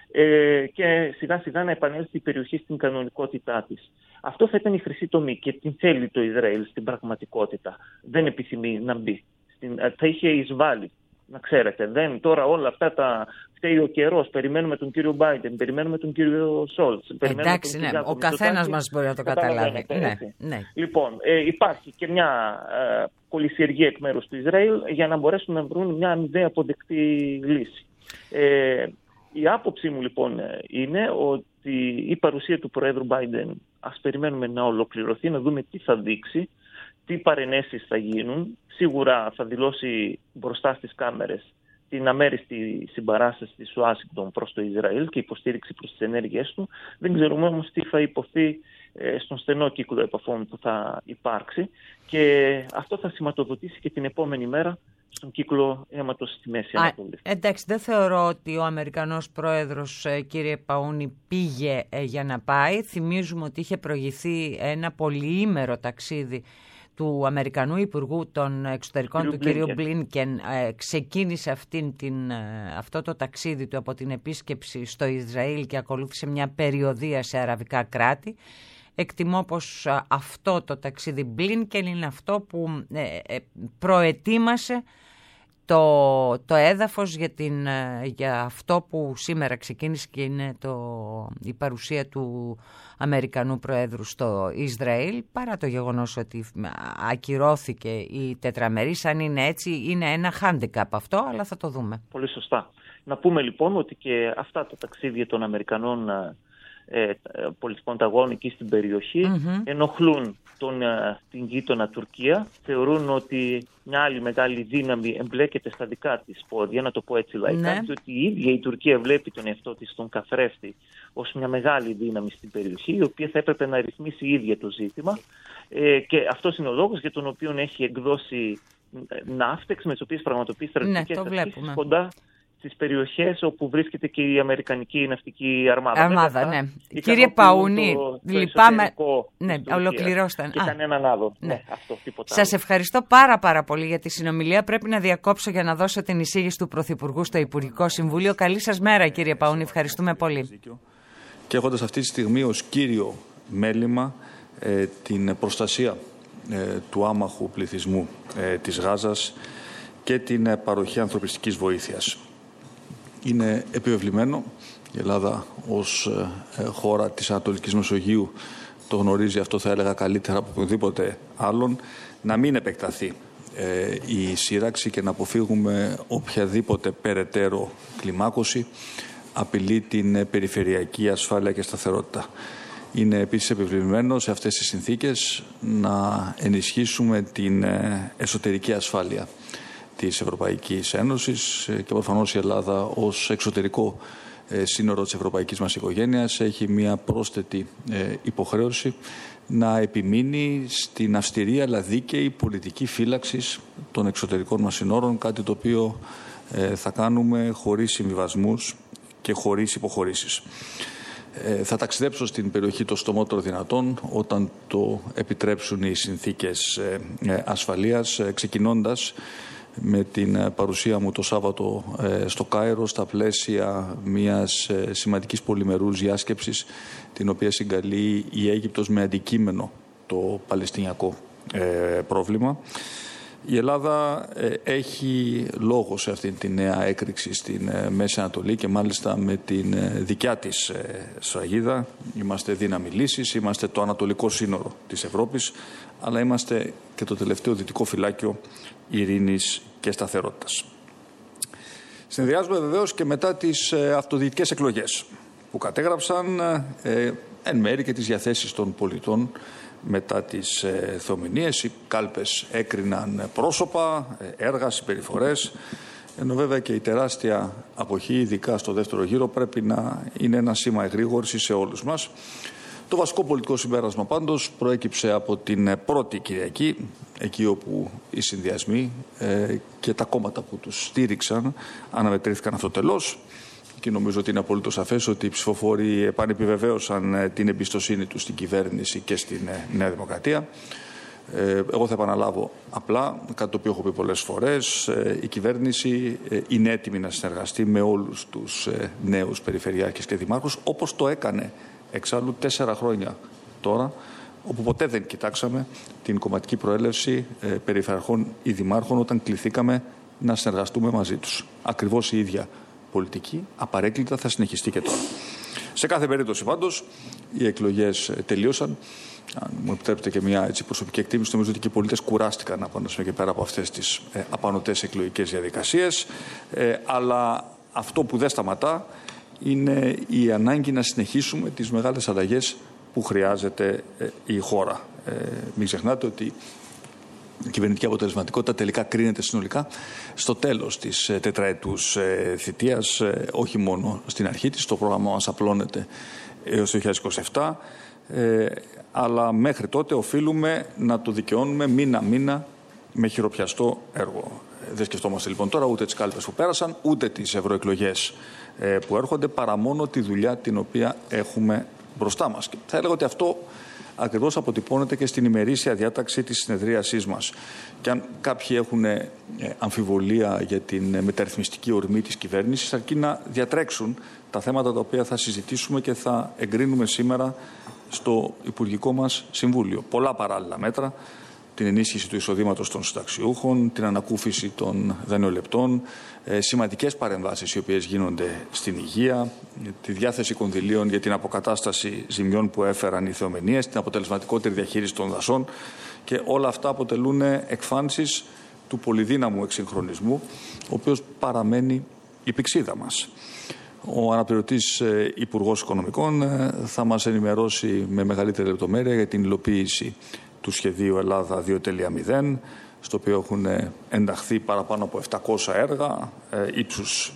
Speaker 3: ε, και σιγά σιγά να επανέλθει η περιοχή στην κανονικότητά της. Αυτό θα ήταν η χρυσή τομή και την θέλει το Ισραήλ στην πραγματικότητα. Δεν επιθυμεί να μπει. Στην, θα είχε εισβάλει. Να ξέρετε, δεν, τώρα όλα αυτά τα φταίει ο καιρός. Περιμένουμε τον κύριο Μπάιντεν, περιμένουμε τον κύριο Σόλτς.
Speaker 2: Εντάξει, ναι, ο καθένας μας μπορεί να το καταλάβει. Ναι, ναι.
Speaker 3: Λοιπόν, ε, υπάρχει και μια ε, κολυσιεργία εκ μέρους του Ισραήλ για να μπορέσουν να βρουν μια αμοιβαία αποδεκτή λύση. Ε, η άποψή μου λοιπόν είναι ότι η παρουσία του Προέδρου Μπάιντεν, ας περιμένουμε να ολοκληρωθεί, να δούμε τι θα δείξει, τι παρενέσεις θα γίνουν. Σίγουρα θα δηλώσει μπροστά στις κάμερες την αμέριστη συμπαράσταση της Ουάσιγκτον προς το Ισραήλ και υποστήριξη προς τις ενέργειές του. Δεν ξέρουμε όμως τι θα υποθεί στον στενό κύκλο επαφών που θα υπάρξει και αυτό θα σηματοδοτήσει και την επόμενη μέρα στον κύκλο αίματος στη Μέση Ανατολή.
Speaker 2: Εντάξει, δεν θεωρώ ότι ο Αμερικανός πρόεδρος, κύριε Παούνη, πήγε για να πάει. Θυμίζουμε ότι είχε προηγηθεί ένα πολυήμερο ταξίδι του Αμερικανού Υπουργού των Εξωτερικών, του κυρίου Μπλίνκεν. Ε, ξεκίνησε αυτήν την, αυτό το ταξίδι του από την επίσκεψη στο Ισραήλ και ακολούθησε μια περιοδεία σε αραβικά κράτη. Εκτιμώ πως αυτό το ταξίδι Μπλίνκεν είναι αυτό που ε, ε, προετοίμασε το, το έδαφος για, την, για αυτό που σήμερα ξεκίνησε και είναι το, η παρουσία του Αμερικανού Προέδρου στο Ισραήλ, παρά το γεγονός ότι ακυρώθηκε η τετραμερής. Αν είναι έτσι, είναι ένα handicap αυτό, αλλά θα το δούμε.
Speaker 3: Πολύ σωστά. Να πούμε λοιπόν ότι και αυτά τα ταξίδια των Αμερικανών ε, πολιτικών ταγών εκεί στην περιοχή mm-hmm. ενοχλούν τον, την γείτονα Τουρκία. Θεωρούν ότι μια άλλη μεγάλη δύναμη εμπλέκεται στα δικά της πόδια, να το πω έτσι λαϊκά, ναι. διότι η ίδια η Τουρκία βλέπει τον εαυτό της στον καθρέφτη ως μια μεγάλη δύναμη στην περιοχή, η οποία θα έπρεπε να ρυθμίσει η ίδια το ζήτημα ε, και αυτός είναι ο λόγος για τον οποίο έχει εκδώσει ναύτεξ με τις οποίες πραγματοποιεί στρατιωτικές
Speaker 2: ναι,
Speaker 3: ασκήσεις κοντά στις περιοχές όπου βρίσκεται και η Αμερικανική ναυτική αρμάδα.
Speaker 2: Αρμάδα, ναι. Κύριε Παούνη, λυπάμαι. Ναι, ολοκληρώστε.
Speaker 3: Και κανέναν άλλο.
Speaker 2: Ναι.
Speaker 3: Ναι, αυτό, τίποτα
Speaker 2: Σας
Speaker 3: άλλο.
Speaker 2: ευχαριστώ πάρα πάρα πολύ για τη συνομιλία. Πρέπει να διακόψω για να δώσω την εισήγηση του Πρωθυπουργού στο Υπουργικό Συμβούλιο. Καλή σας μέρα, κύριε Παούνη. Ευχαριστούμε πολύ.
Speaker 4: Και έχοντας αυτή τη στιγμή ως κύριο μέλημα ε, την προστασία ε, του άμαχου πληθυσμού ε, της Γάζας και την ε, παροχή ανθρωπιστικής βοήθειας. Είναι επιβεβλημένο, η Ελλάδα ως ε, χώρα της Ανατολικής Μεσογείου το γνωρίζει αυτό, θα έλεγα καλύτερα από οποιοδήποτε άλλον, να μην επεκταθεί ε, η σύραξη και να αποφύγουμε οποιαδήποτε περαιτέρω κλιμάκωση απειλεί την περιφερειακή ασφάλεια και σταθερότητα. Είναι επίσης επιβλημένο σε αυτές τις συνθήκες να ενισχύσουμε την εσωτερική ασφάλεια της Ευρωπαϊκής Ένωσης και προφανώς η Ελλάδα ως εξωτερικό σύνορο της ευρωπαϊκής μας οικογένειας έχει μια πρόσθετη υποχρέωση να επιμείνει στην αυστηρή αλλά δίκαιη πολιτική φύλαξης των εξωτερικών μας συνόρων, κάτι το οποίο θα κάνουμε χωρίς συμβιβασμούς και χωρίς υποχωρήσεις. Ε, θα ταξιδέψω στην περιοχή των στομότερων δυνατών όταν το επιτρέψουν οι συνθήκες ε, ε, ασφαλείας, ε, ξεκινώντας με την παρουσία μου το Σάββατο ε, στο Κάιρο στα πλαίσια μιας ε, σημαντικής πολυμερούς διάσκεψης την οποία συγκαλεί η Αίγυπτος με αντικείμενο το παλαιστινιακό ε, πρόβλημα. Η Ελλάδα ε, έχει λόγο σε αυτή τη νέα έκρηξη στην ε, Μέση Ανατολή και μάλιστα με την ε, δικιά της ε, σφραγίδα. Είμαστε δύναμη λύσης, είμαστε το ανατολικό σύνορο της Ευρώπης, αλλά είμαστε και το τελευταίο δυτικό φυλάκιο ειρήνης και σταθερότητας. Συνδυάζουμε βεβαίως και μετά τις ε, αυτοδιοικητικές εκλογές που κατέγραψαν ε, εν μέρη και τις διαθέσεις των πολιτών μετά τις ε, θεομηνίες. Οι κάλπες έκριναν πρόσωπα, έργα, συμπεριφορές, ενώ βέβαια και η τεράστια αποχή, ειδικά στο δεύτερο γύρο, πρέπει να είναι ένα σήμα εγρήγορσης σε όλους μας. Το βασικό πολιτικό συμπέρασμα πάντως προέκυψε από την πρώτη Κυριακή, εκεί όπου οι συνδυασμοί ε, και τα κόμματα που τους στήριξαν αναμετρήθηκαν αυτοτελώς. Και νομίζω ότι είναι απολύτως σαφές ότι οι ψηφοφόροι επανεπιβεβαίωσαν την εμπιστοσύνη τους στην κυβέρνηση και στην Νέα Δημοκρατία. Εγώ θα επαναλάβω απλά, κάτι το οποίο έχω πει πολλές φορές, η κυβέρνηση είναι έτοιμη να συνεργαστεί με όλους τους νέους περιφερειάρχες και δημάρχους, όπως το έκανε εξάλλου τέσσερα χρόνια τώρα, όπου ποτέ δεν κοιτάξαμε την κομματική προέλευση περιφερειαρχών ή δημάρχων όταν κληθήκαμε να συνεργαστούμε μαζί τους. Ακριβώς η ίδια πολιτική απαρέκκλητα θα συνεχιστεί και τώρα. Σε κάθε περίπτωση πάντως οι εκλογές τελείωσαν. Αν μου επιτρέπετε και μια έτσι προσωπική εκτίμηση, νομίζω ότι και οι πολίτες κουράστηκαν να πάνε και πέρα από αυτές τις ε, απανωτές εκλογικές διαδικασίες. Ε, αλλά αυτό που δεν σταματά είναι η ανάγκη να συνεχίσουμε τις μεγάλες αλλαγές που χρειάζεται ε, η χώρα. Ε, μην ξεχνάτε ότι η κυβερνητική αποτελεσματικότητα τελικά κρίνεται συνολικά στο τέλος της τετραετούς θητείας, όχι μόνο στην αρχή της. Το πρόγραμμα μας απλώνεται έως το δύο χιλιάδες είκοσι επτά, αλλά μέχρι τότε οφείλουμε να το δικαιώνουμε μήνα-μήνα με χειροπιαστό έργο. Δεν σκεφτόμαστε λοιπόν τώρα ούτε τις κάλπες που πέρασαν, ούτε τις ευρωεκλογές που έρχονται, παρά μόνο τη δουλειά την οποία έχουμε μπροστά μας. Και θα έλεγα ότι αυτό ακριβώς αποτυπώνεται και στην ημερήσια διάταξη της συνεδρίασής μας. Και αν κάποιοι έχουν αμφιβολία για την μεταρρυθμιστική ορμή της κυβέρνησης, αρκεί να διατρέξουν τα θέματα τα οποία θα συζητήσουμε και θα εγκρίνουμε σήμερα στο Υπουργικό μας Συμβούλιο. Πολλά παράλληλα μέτρα, την ενίσχυση του εισοδήματος των συνταξιούχων, την ανακούφιση των δανειολεπτών, ε, σημαντικές παρεμβάσεις οι οποίες γίνονται στην υγεία, τη διάθεση κονδυλίων για την αποκατάσταση ζημιών που έφεραν οι θεομηνίες, την αποτελεσματικότερη διαχείριση των δασών, και όλα αυτά αποτελούν εκφάνσεις του πολυδύναμου εξυγχρονισμού, ο οποίος παραμένει η πηξίδα μας. Ο αναπληρωτής Υπουργός Οικονομικών θα μας ενημερώσει με μεγαλύτερη λεπτομέρεια για την υλοποίηση του σχεδίου Ελλάδα δύο κόμμα μηδέν, στο οποίο έχουν ενταχθεί παραπάνω από επτακόσια έργα, ύψους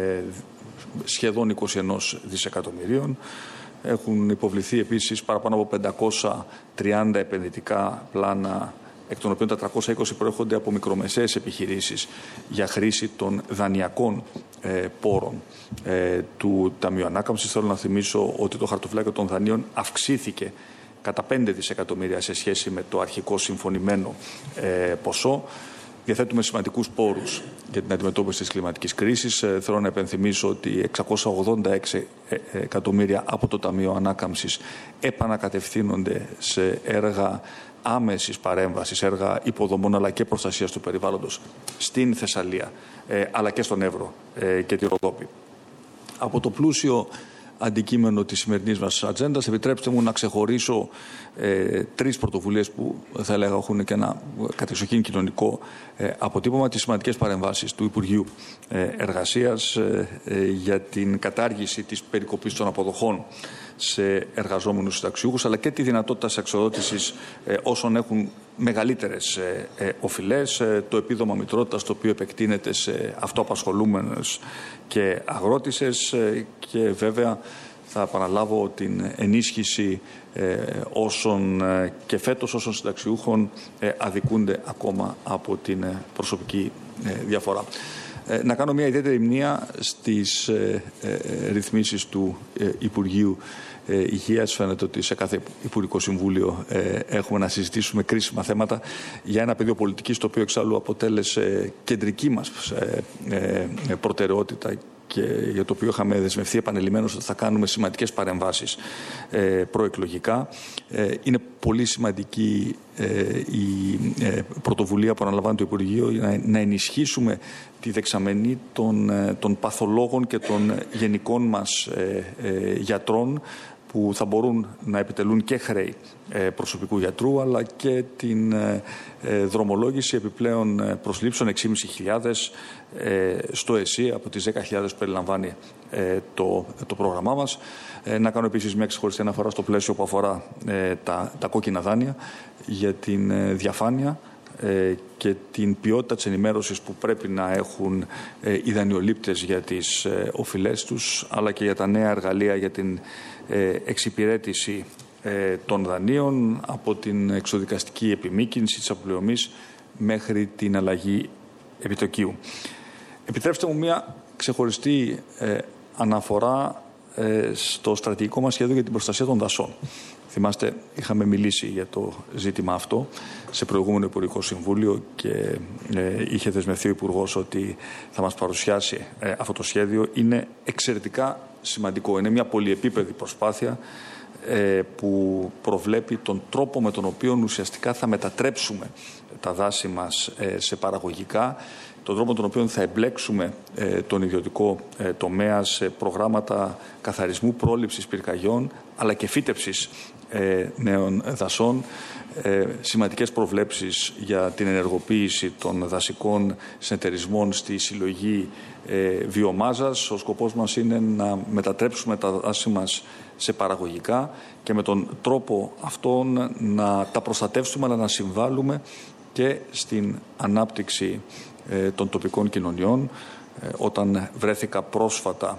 Speaker 4: σχεδόν είκοσι ένα δισεκατομμυρίων. Έχουν υποβληθεί επίσης παραπάνω από πεντακόσια τριάντα επενδυτικά πλάνα, εκ των οποίων τα τριακόσια είκοσι προέρχονται από μικρομεσαίες επιχειρήσεις για χρήση των δανειακών ε, πόρων ε, του Ταμείου Ανάκαμψης. Θέλω να θυμίσω ότι το χαρτοφυλάκιο των δανείων αυξήθηκε κατά πέντε δισεκατομμύρια σε σχέση με το αρχικό συμφωνημένο ε, ποσό. Διαθέτουμε σημαντικούς πόρους για την αντιμετώπιση της κλιματικής κρίσης. Ε, θέλω να επενθυμίσω ότι εξακόσια ογδόντα έξι εκατομμύρια από το Ταμείο Ανάκαμψης επανακατευθύνονται σε έργα άμεσης παρέμβασης, έργα υποδομών αλλά και προστασίας του περιβάλλοντος στην Θεσσαλία, ε, αλλά και στον Εύρο ε, και τη Ροδόπη. Από το πλούσιο αντικείμενο της σημερινής μας ατζέντας, επιτρέψτε μου να ξεχωρίσω ε, τρεις πρωτοβουλίες που θα έλεγα έχουν και ένα κατεξοχήν κοινωνικό ε, αποτύπωμα: τις σημαντικές παρεμβάσεις του Υπουργείου ε, Εργασίας ε, ε, για την κατάργηση της περικοπής των αποδοχών σε εργαζόμενους συνταξιούχους, αλλά και τη δυνατότητα εξοδότησης ε, όσων έχουν μεγαλύτερες ε, ε, οφειλές, ε, το επίδομα μητρότητας, το οποίο επεκτείνεται σε αυτοαπασχολούμενους και αγρότησες, ε, και βέβαια θα επαναλάβω την ενίσχυση ε, όσων ε, και φέτος όσων συνταξιούχων ε, αδικούνται ακόμα από την ε, προσωπική ε, διαφορά. Να κάνω μια ιδιαίτερη μνήα στις ε, ε, ρυθμίσεις του ε, Υπουργείου ε, Υγείας. Φαίνεται ότι σε κάθε Υπουργικό Συμβούλιο ε, έχουμε να συζητήσουμε κρίσιμα θέματα για ένα πεδίο πολιτικής το οποίο εξάλλου αποτέλεσε κεντρική μας ε, ε, προτεραιότητα και για το οποίο είχαμε δεσμευτεί επανειλημμένως ότι θα κάνουμε σημαντικές παρεμβάσεις ε, προεκλογικά. Ε, είναι πολύ σημαντική ε, η ε, πρωτοβουλία που αναλαμβάνει το Υπουργείο να, να ενισχύσουμε τη δεξαμενή των, ε, των παθολόγων και των γενικών μας ε, ε, γιατρών που θα μπορούν να επιτελούν και χρέη προσωπικού γιατρού, αλλά και την δρομολόγηση επιπλέον προσλήψεων έξι χιλιάδες πεντακόσιες στο ΕΣΥ από τις δέκα χιλιάδες που περιλαμβάνει το, το πρόγραμμά μας. Να κάνω επίσης μια ξεχωριστή αναφορά στο πλαίσιο που αφορά τα, τα κόκκινα δάνεια για την διαφάνεια και την ποιότητα της ενημέρωσης που πρέπει να έχουν οι δανειολήπτες για τις οφειλές τους, αλλά και για τα νέα εργαλεία για την εξυπηρέτηση των δανείων, από την εξοδικαστική επιμήκυνση της αποπληρωμής μέχρι την αλλαγή επιτοκίου. Επιτρέψτε μου μια ξεχωριστή αναφορά στο στρατηγικό μας σχέδιο για την προστασία των δασών. Θυμάστε, είχαμε μιλήσει για το ζήτημα αυτό σε προηγούμενο Υπουργικό Συμβούλιο και ε, είχε δεσμευθεί ο Υπουργός ότι θα μας παρουσιάσει ε, αυτό το σχέδιο. Είναι εξαιρετικά σημαντικό. Είναι μια πολυεπίπεδη προσπάθεια ε, που προβλέπει τον τρόπο με τον οποίο ουσιαστικά θα μετατρέψουμε τα δάση μας ε, σε παραγωγικά, τον τρόπο με τον οποίο θα εμπλέξουμε ε, τον ιδιωτικό ε, τομέα σε προγράμματα καθαρισμού, πρόληψης πυρκαγιών, αλλά και φύτευσης ε, νέων δασών, ε, σημαντικές προβλέψεις για την ενεργοποίηση των δασικών συνεταιρισμών στη συλλογή ε, βιομάζας. Ο σκοπός μας είναι να μετατρέψουμε τα δάση μας σε παραγωγικά και με τον τρόπο αυτόν να τα προστατεύσουμε, αλλά να συμβάλλουμε και στην ανάπτυξη των τοπικών κοινωνιών. Όταν βρέθηκα πρόσφατα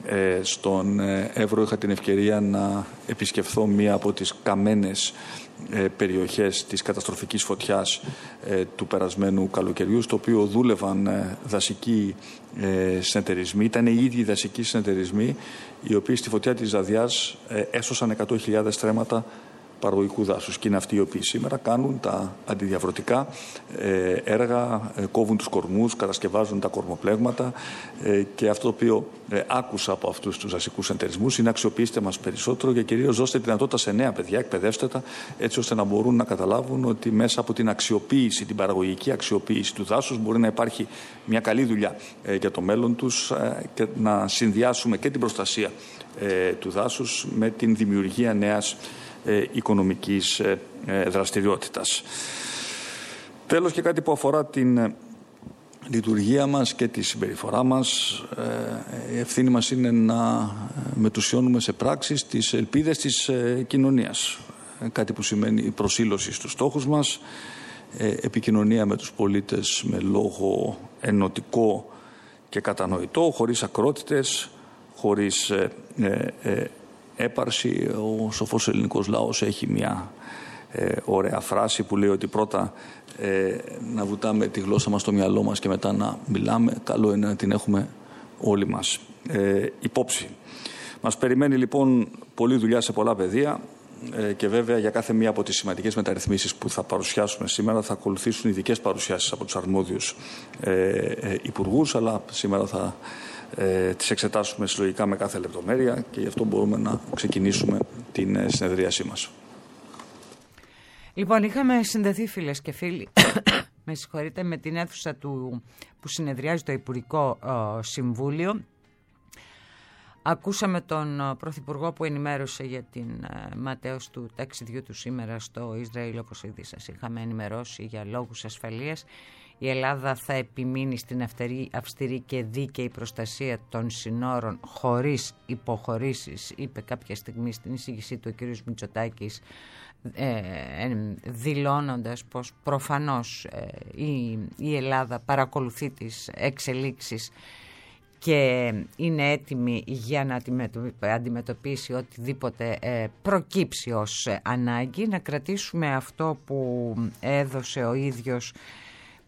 Speaker 4: στον Εύρο, είχα την ευκαιρία να επισκεφθώ μία από τις καμένες περιοχές της καταστροφικής φωτιάς του περασμένου καλοκαιριού, στο οποίο δούλευαν δασικοί συνεταιρισμοί. Ήταν οι ίδιοι δασικοί συνεταιρισμοί οι οποίοι στη φωτιά της Ζαδιάς έσωσαν εκατό χιλιάδες στρέμματα παραγωγικού δάσους, και είναι αυτοί οι οποίοι σήμερα κάνουν τα αντιδιαβρωτικά ε, έργα, ε, κόβουν τους κορμούς, κατασκευάζουν τα κορμοπλέγματα ε, και αυτό το οποίο ε, άκουσα από αυτούς τους δασικούς συνεταιρισμούς είναι αξιοποιήστε μας περισσότερο και κυρίως δώστε τη δυνατότητα σε νέα παιδιά, εκπαιδεύστε τα, έτσι ώστε να μπορούν να καταλάβουν ότι μέσα από την αξιοποίηση, την παραγωγική αξιοποίηση του δάσους μπορεί να υπάρχει μια καλή δουλειά ε, για το μέλλον τους ε, και να συνδυάσουμε και την προστασία ε, του δάσους με την δημιουργία νέας οικονομικής δραστηριότητας. Τέλος, και κάτι που αφορά την λειτουργία μας και τη συμπεριφορά μας. Η ευθύνη μας είναι να μετουσιώνουμε σε πράξεις τις ελπίδες της κοινωνίας. Κάτι που σημαίνει η προσήλωση στους στόχους μας, επικοινωνία με τους πολίτες με λόγο ενωτικό και κατανοητό, χωρίς ακρότητες, χωρίς ε, ε, έπαρση. Ο σοφός ελληνικός λαός έχει μια ε, ωραία φράση που λέει ότι πρώτα ε, να βουτάμε τη γλώσσα μας στο μυαλό μας και μετά να μιλάμε. Καλό είναι να την έχουμε όλοι μας ε, υπόψη. Μας περιμένει λοιπόν πολλή δουλειά σε πολλά πεδία ε, και βέβαια για κάθε μία από τις σημαντικές μεταρρυθμίσεις που θα παρουσιάσουμε σήμερα θα ακολουθήσουν ειδικές παρουσιάσεις από τους αρμόδιους ε, ε, υπουργούς, αλλά σήμερα θα Ε, τις εξετάσουμε συλλογικά με κάθε λεπτομέρεια και γι' αυτό μπορούμε να ξεκινήσουμε την ε, συνεδρίασή μας.
Speaker 2: Λοιπόν, είχαμε συνδεθεί, φίλες και φίλοι, με συγχωρείτε, με την αίθουσα του, που συνεδριάζει το Υπουργικό ε, Συμβούλιο. Ακούσαμε τον Πρωθυπουργό που ενημέρωσε για την ε, ματέωση του ταξιδιού του σήμερα στο Ισραήλ, όπως ήδη σας είχαμε ενημερώσει, για λόγους ασφαλείας. Η Ελλάδα θα επιμείνει στην αυστηρή, αυστηρή και δίκαιη προστασία των συνόρων χωρίς υποχωρήσεις, είπε κάποια στιγμή στην εισήγησή του ο κ. Μητσοτάκης, ε, ε, δηλώνοντας πως προφανώς ε, η, η Ελλάδα παρακολουθεί τις εξελίξεις και είναι έτοιμη για να αντιμετωπίσει οτιδήποτε ε, προκύψει ως ανάγκη. Να κρατήσουμε αυτό που έδωσε ο ίδιος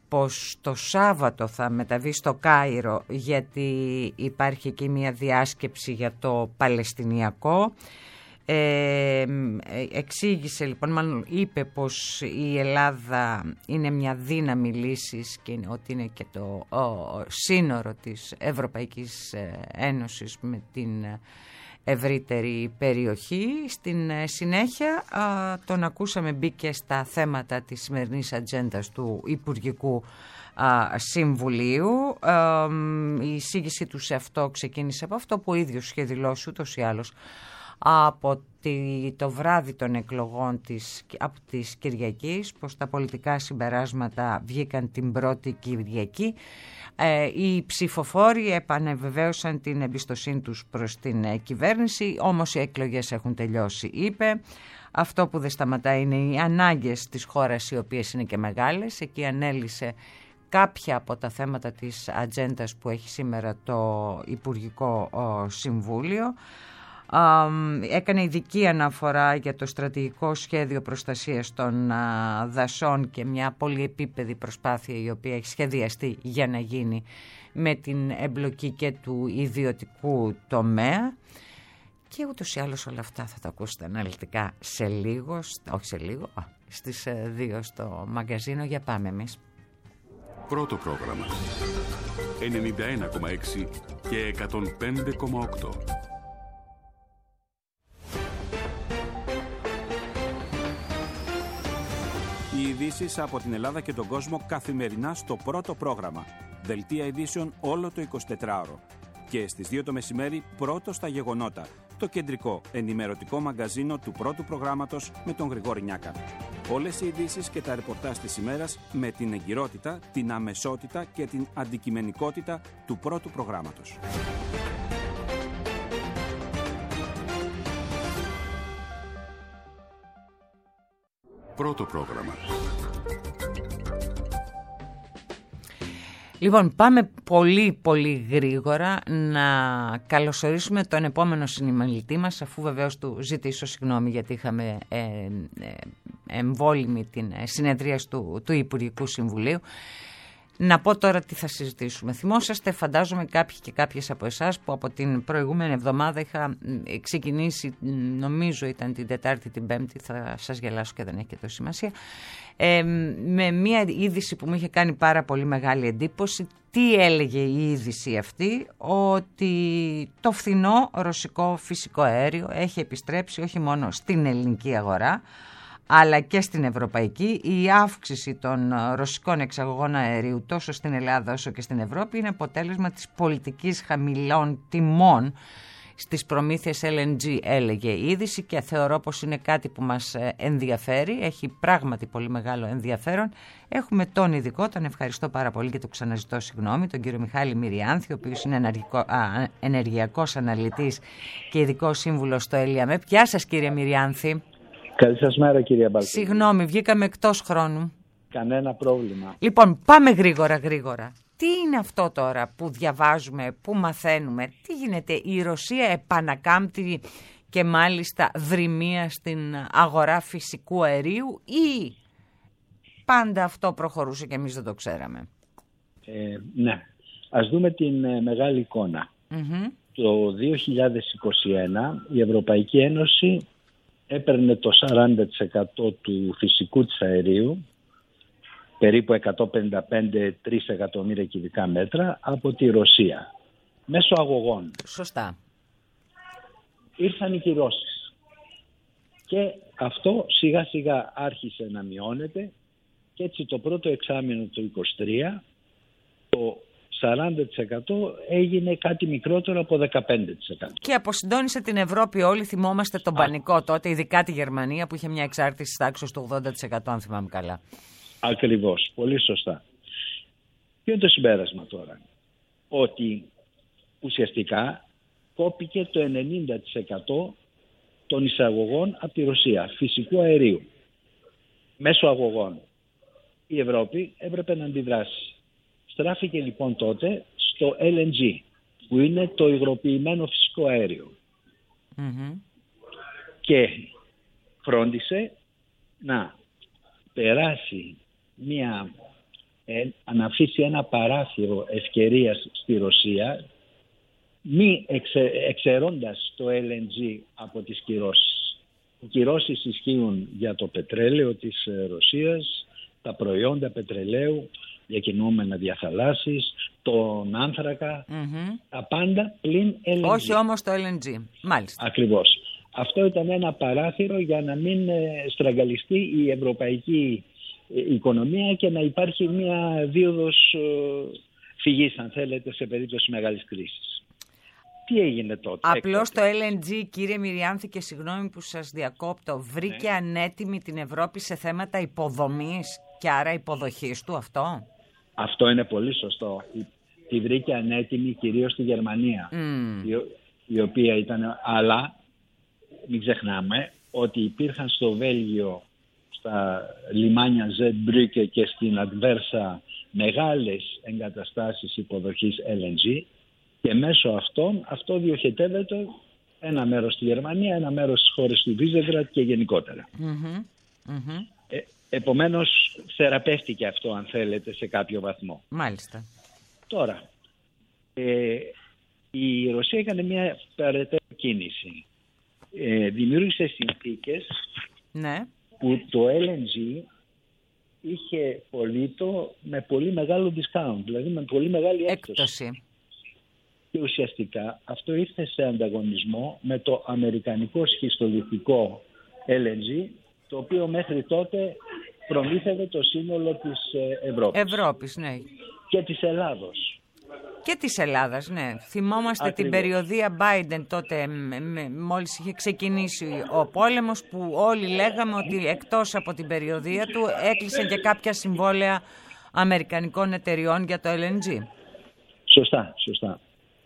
Speaker 2: πως το Σάββατο θα μεταβεί στο Κάιρο, γιατί υπάρχει εκεί μια διάσκεψη για το Παλαιστινιακό. Ε, εξήγησε λοιπόν, μάλλον είπε πως η Ελλάδα είναι μια δύναμη λύσης και ότι είναι και το ο, σύνορο της Ευρωπαϊκής Ένωσης με την ευρύτερη περιοχή. Στην συνέχεια α, τον ακούσαμε, μπήκε στα θέματα της σημερινής ατζέντας του Υπουργικού α, Συμβουλίου. Α, η εισήγησή του σε αυτό ξεκίνησε από αυτό που ο ίδιος είχε δηλώσει ούτως ή άλλως από τη, το βράδυ των εκλογών της, από της Κυριακής, πως τα πολιτικά συμπεράσματα βγήκαν την πρώτη Κυριακή. Ε, οι ψηφοφόροι επανεβεβαίωσαν την εμπιστοσύνη τους προς την ε, κυβέρνηση, όμως οι εκλογές έχουν τελειώσει, είπε. Αυτό που δεν σταματάει είναι οι ανάγκες της χώρας, οι οποίες είναι και μεγάλες. Εκεί ανέλησε κάποια από τα θέματα της ατζέντας που έχει σήμερα το Υπουργικό ο, Συμβούλιο. Um, έκανε ειδική αναφορά για το στρατηγικό σχέδιο προστασίας των uh, δασών και μια πολυεπίπεδη προσπάθεια η οποία έχει σχεδιαστεί για να γίνει με την εμπλοκή και του ιδιωτικού τομέα. Και ούτως ή άλλως όλα αυτά θα τα ακούσετε αναλυτικά σε λίγο, όχι σε λίγο, α, στις δύο στο μαγκαζίνο. Για πάμε εμείς.
Speaker 5: Πρώτο πρόγραμμα ενενήντα ένα κόμμα έξι και εκατόν πέντε κόμμα οκτώ.
Speaker 6: Οι ειδήσεις από την Ελλάδα και τον κόσμο καθημερινά στο πρώτο πρόγραμμα. Δελτία ειδήσεων όλο το εικοσιτετράωρο. Και στις δύο το μεσημέρι πρώτο στα γεγονότα. Το κεντρικό ενημερωτικό μαγκαζίνο του πρώτου προγράμματος με τον Γρηγόρη Νιάκα. Όλες οι ειδήσεις και τα ρεπορτάζ της ημέρας με την εγκυρότητα, την αμεσότητα και την αντικειμενικότητα του πρώτου προγράμματος.
Speaker 5: Πρώτο πρόγραμμα.
Speaker 2: Λοιπόν, πάμε πολύ πολύ γρήγορα να καλωσορίσουμε τον επόμενο συνομιλητή μας, αφού βεβαίως του ζητήσω συγγνώμη γιατί είχαμε ε, ε, εμβόλυμη την συνεδρία του, του Υπουργικού Συμβουλίου. Να πω τώρα τι θα συζητήσουμε. Θυμόσαστε, φαντάζομαι, κάποιοι και κάποιες από εσάς που από την προηγούμενη εβδομάδα είχα ξεκινήσει, νομίζω ήταν την Τετάρτη, την Πέμπτη, θα σας γελάσω και δεν έχει και τόσο σημασία, ε, με μια είδηση που μου είχε κάνει πάρα πολύ μεγάλη εντύπωση. Τι έλεγε η είδηση αυτή? Ότι το φθηνό ρωσικό φυσικό αέριο έχει επιστρέψει όχι μόνο στην ελληνική αγορά, αλλά και στην ευρωπαϊκή. Η αύξηση των ρωσικών εξαγωγών αερίου τόσο στην Ελλάδα όσο και στην Ευρώπη είναι αποτέλεσμα της πολιτικής χαμηλών τιμών στις προμήθειες ελ εν τζι, έλεγε η είδηση, και θεωρώ πως είναι κάτι που μας ενδιαφέρει, έχει πράγματι πολύ μεγάλο ενδιαφέρον. Έχουμε τον ειδικό, τον ευχαριστώ πάρα πολύ και το ξαναζητώ συγγνώμη, τον κύριο Μιχάλη Μυριάνθη, ο οποίος είναι ενεργικό, α, ενεργειακός αναλυτής και ειδικός σύμβουλος στο ΕΛΙΑΜΕΠ. Γεια σας κύριε Μυριάνθη.
Speaker 7: Καλή σας μέρα κυρία Μπαλτίνη.
Speaker 2: Συγγνώμη, βγήκαμε εκτός χρόνου.
Speaker 7: Κανένα πρόβλημα.
Speaker 2: Λοιπόν, πάμε γρήγορα γρήγορα. Τι είναι αυτό τώρα που διαβάζουμε, που μαθαίνουμε? Τι γίνεται? Η Ρωσία επανακάμπτει και μάλιστα δρυμία στην αγορά φυσικού αερίου, ή πάντα αυτό προχωρούσε και εμείς δεν το ξέραμε?
Speaker 7: Ε, ναι. Ας δούμε την ε, μεγάλη εικόνα. Mm-hmm. Το δύο χιλιάδες είκοσι ένα η Ευρωπαϊκή Ένωση έπαιρνε το σαράντα τοις εκατό του φυσικού της αερίου, περίπου εκατόν πενήντα πέντε με τρία εκατομμύρια κυβικά μέτρα, από τη Ρωσία, μέσω αγωγών.
Speaker 2: Σωστά.
Speaker 7: Ήρθαν οι κυρώσεις και αυτό σιγά σιγά άρχισε να μειώνεται, και έτσι το πρώτο εξάμηνο του είκοσι τρία το σαράντα τοις εκατό έγινε κάτι μικρότερο από δεκαπέντε τοις εκατό. Και
Speaker 2: αποσυντώνησε την Ευρώπη. Όλοι θυμόμαστε τον πανικό τότε, ειδικά τη Γερμανία που είχε μια εξάρτηση τάξης του ογδόντα τοις εκατό, αν θυμάμαι καλά.
Speaker 7: Ακριβώς, πολύ σωστά. Ποιο είναι το συμπέρασμα τώρα? Ότι ουσιαστικά κόπηκε το ενενήντα τοις εκατό των εισαγωγών από τη Ρωσία, φυσικού αερίου, μέσω αγωγών. Η Ευρώπη έπρεπε να αντιδράσει. Στράφηκε λοιπόν τότε στο ελ εν τζι, που είναι το υγροποιημένο φυσικό αέριο. Mm-hmm. Και φρόντισε να περάσει μια ε, να αφήσει ένα παράθυρο ευκαιρίας στη Ρωσία, μη εξε, εξαιρώντας το ελ εν τζι από τις κυρώσεις. Οι κυρώσεις ισχύουν για το πετρέλαιο της Ρωσίας, τα προϊόντα πετρελαίου, διακινούμενα διαθαλάσσης, τον άνθρακα, mm-hmm. τα πάντα πλην ελ εν τζι.
Speaker 2: Όχι όμως το ελ εν τζι, μάλιστα.
Speaker 7: Ακριβώς. Αυτό ήταν ένα παράθυρο για να μην στραγγαλιστεί η ευρωπαϊκή οικονομία και να υπάρχει μια δίωδος φυγής, αν θέλετε, σε περίπτωση μεγάλης κρίσης. Τι έγινε τότε?
Speaker 2: Απλώς το ελ εν τζι, κύριε Μυριάνθη, και συγγνώμη που σας διακόπτω, βρήκε ναι. ανέτοιμη την Ευρώπη σε θέματα υποδομής και άρα υποδοχής του αυτό.
Speaker 7: Αυτό είναι πολύ σωστό. Τη βρήκε ανέτοιμη κυρίως στη Γερμανία, mm. η, η οποία ήταν... Αλλά μην ξεχνάμε ότι υπήρχαν στο Βέλγιο, στα λιμάνια Ζετμπρούκε και στην Αντβέρσα μεγάλες εγκαταστάσεις υποδοχής ελ εν τζι και μέσω αυτών αυτό διοχετεύεται ένα μέρος στη Γερμανία, ένα μέρος στις χώρες του Βίζεγκραντ και γενικότερα. Mm-hmm. Mm-hmm. Ε, επομένως θεραπεύτηκε αυτό, αν θέλετε, σε κάποιο βαθμό.
Speaker 2: Μάλιστα.
Speaker 7: Τώρα, ε, η Ρωσία έκανε μια περαιτέρω κίνηση. Ε, δημιούργησε συνθήκες ναι. που το ελ εν τζι είχε πωλείτο με πολύ μεγάλο discount, δηλαδή με πολύ μεγάλη έκπτωση. Έκπτωση. Και ουσιαστικά αυτό ήρθε σε ανταγωνισμό με το αμερικανικό σχιστολιθικό ελ εν τζι, το οποίο μέχρι τότε προμήθευε το σύνολο της Ευρώπης.
Speaker 2: Ευρώπης, ναι.
Speaker 7: Και της Ελλάδος.
Speaker 2: Και της Ελλάδας, ναι. Θυμόμαστε Ακριβώς. την περιοδία Biden τότε, μόλις είχε ξεκινήσει ο πόλεμος, που όλοι λέγαμε ότι εκτός από την περιοδία του έκλεισαν και κάποια συμβόλαια αμερικανικών εταιριών για το ελ εν τζι.
Speaker 7: Σωστά, σωστά.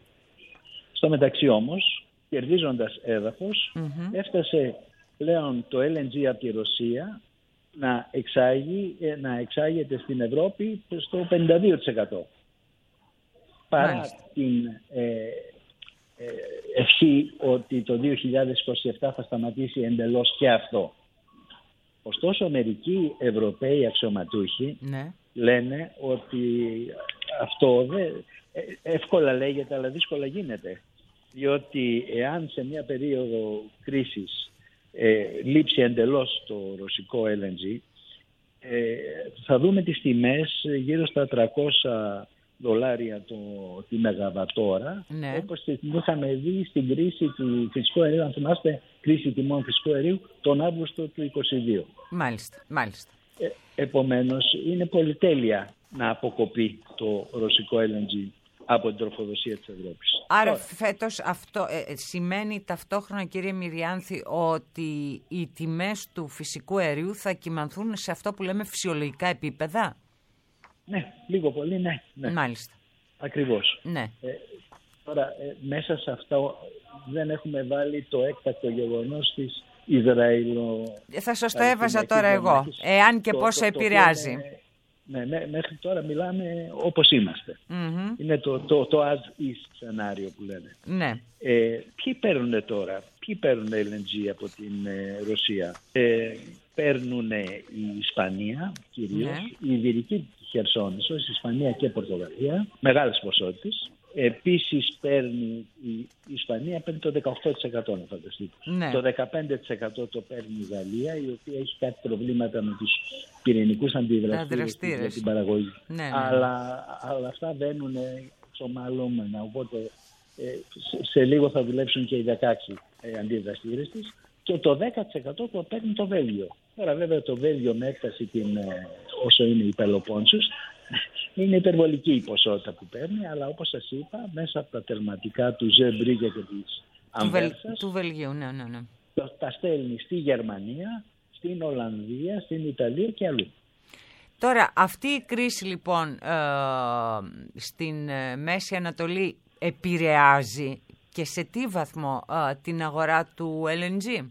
Speaker 7: Στο μεταξύ όμως, κερδίζοντας έδαφος, mm-hmm. έφτασε πλέον το ελ εν τζι από τη Ρωσία να, εξάγει, να εξάγεται στην Ευρώπη στο πενήντα δύο τοις εκατό. Παρά Μάλιστα. την ε, ε, ευχή ότι το δύο χιλιάδες είκοσι επτά θα σταματήσει εντελώς και αυτό. Ωστόσο, μερικοί Ευρωπαίοι αξιωματούχοι ναι. λένε ότι αυτό δε, εύκολα λέγεται αλλά δύσκολα γίνεται. Διότι εάν σε μια περίοδο κρίσης ε, λείψει εντελώς το ρωσικό ελ εν τζι, ε, θα δούμε τις τιμές γύρω στα τριακόσια δολάρια το, τη μεγαβατόρα, ναι. όπως την είχαμε δει στην κρίση του φυσικού αερίου, αν θυμάστε, κρίση τιμών φυσικού αερίου τον Αύγουστο του είκοσι δύο.
Speaker 2: Μάλιστα, μάλιστα.
Speaker 7: Ε, επομένως, είναι πολυτέλεια να αποκοπεί το ρωσικό ελ εν τζι από την τροφοδοσία της Ευρώπης.
Speaker 2: Άρα Τώρα. φέτος αυτό ε, σημαίνει ταυτόχρονα, κύριε Μυριάνθη, ότι οι τιμές του φυσικού αερίου θα κυμανθούν σε αυτό που λέμε φυσιολογικά επίπεδα.
Speaker 7: Ναι, λίγο πολύ, ναι. ναι.
Speaker 2: Μάλιστα.
Speaker 7: Ακριβώς.
Speaker 2: Ναι.
Speaker 7: Ε, τώρα, ε, μέσα σε αυτό δεν έχουμε βάλει το έκτακτο γεγονός της Ισραηλο...
Speaker 2: Θα σας το έβαζα τώρα εγώ, εάν και το, πώς το, επηρεάζει. Το, το
Speaker 7: ναι, ναι, μέχρι τώρα μιλάμε όπως είμαστε. Mm-hmm. Είναι το, το, το as is σενάριο που λένε.
Speaker 2: Ναι.
Speaker 7: Ε, ποιοι παίρνουν τώρα, ποιοι παίρνουν ελ εν τζι από την ε, Ρωσία. Ε, παίρνουν η Ισπανία κυρίως, ναι. η Ιβηρική Χερσόνησος, Ισπανία και Πορτογαλία, μεγάλες ποσότητες. Επίσης παίρνει η Ισπανία παίρνει το δεκαοκτώ τοις εκατό, να φανταστείτε. Ναι. Το δεκαπέντε τοις εκατό το παίρνει η Γαλλία, η οποία έχει κάτι προβλήματα με τους πυρηνικούς αντιδραστήρες για την παραγωγή. Ναι, ναι. Αλλά, αλλά αυτά βαίνουν εξομαλώμενα, οπότε ε, σε, σε λίγο θα δουλέψουν και οι δεκαέξι ε, αντιδραστήρες της. Και το δέκα τοις εκατό το παίρνει το Βέλγιο. Τώρα βέβαια το Βέλγιο με έκταση την, ε, όσο είναι η Πελοπόννησος, είναι υπερβολική η ποσότητα που παίρνει, αλλά όπως σας είπα, μέσα από τα τερματικά του Ζεμπρίγια και της Αμβέρσας,
Speaker 2: του Βελγίου, ναι, ναι, ναι.
Speaker 7: τα στέλνει στη Γερμανία, στην Ολλανδία, στην Ιταλία και αλλού.
Speaker 2: Τώρα, αυτή η κρίση λοιπόν ε, στην ε, Μέση Ανατολή επηρεάζει και σε τι βαθμό ε, την αγορά του ελ εν τζι?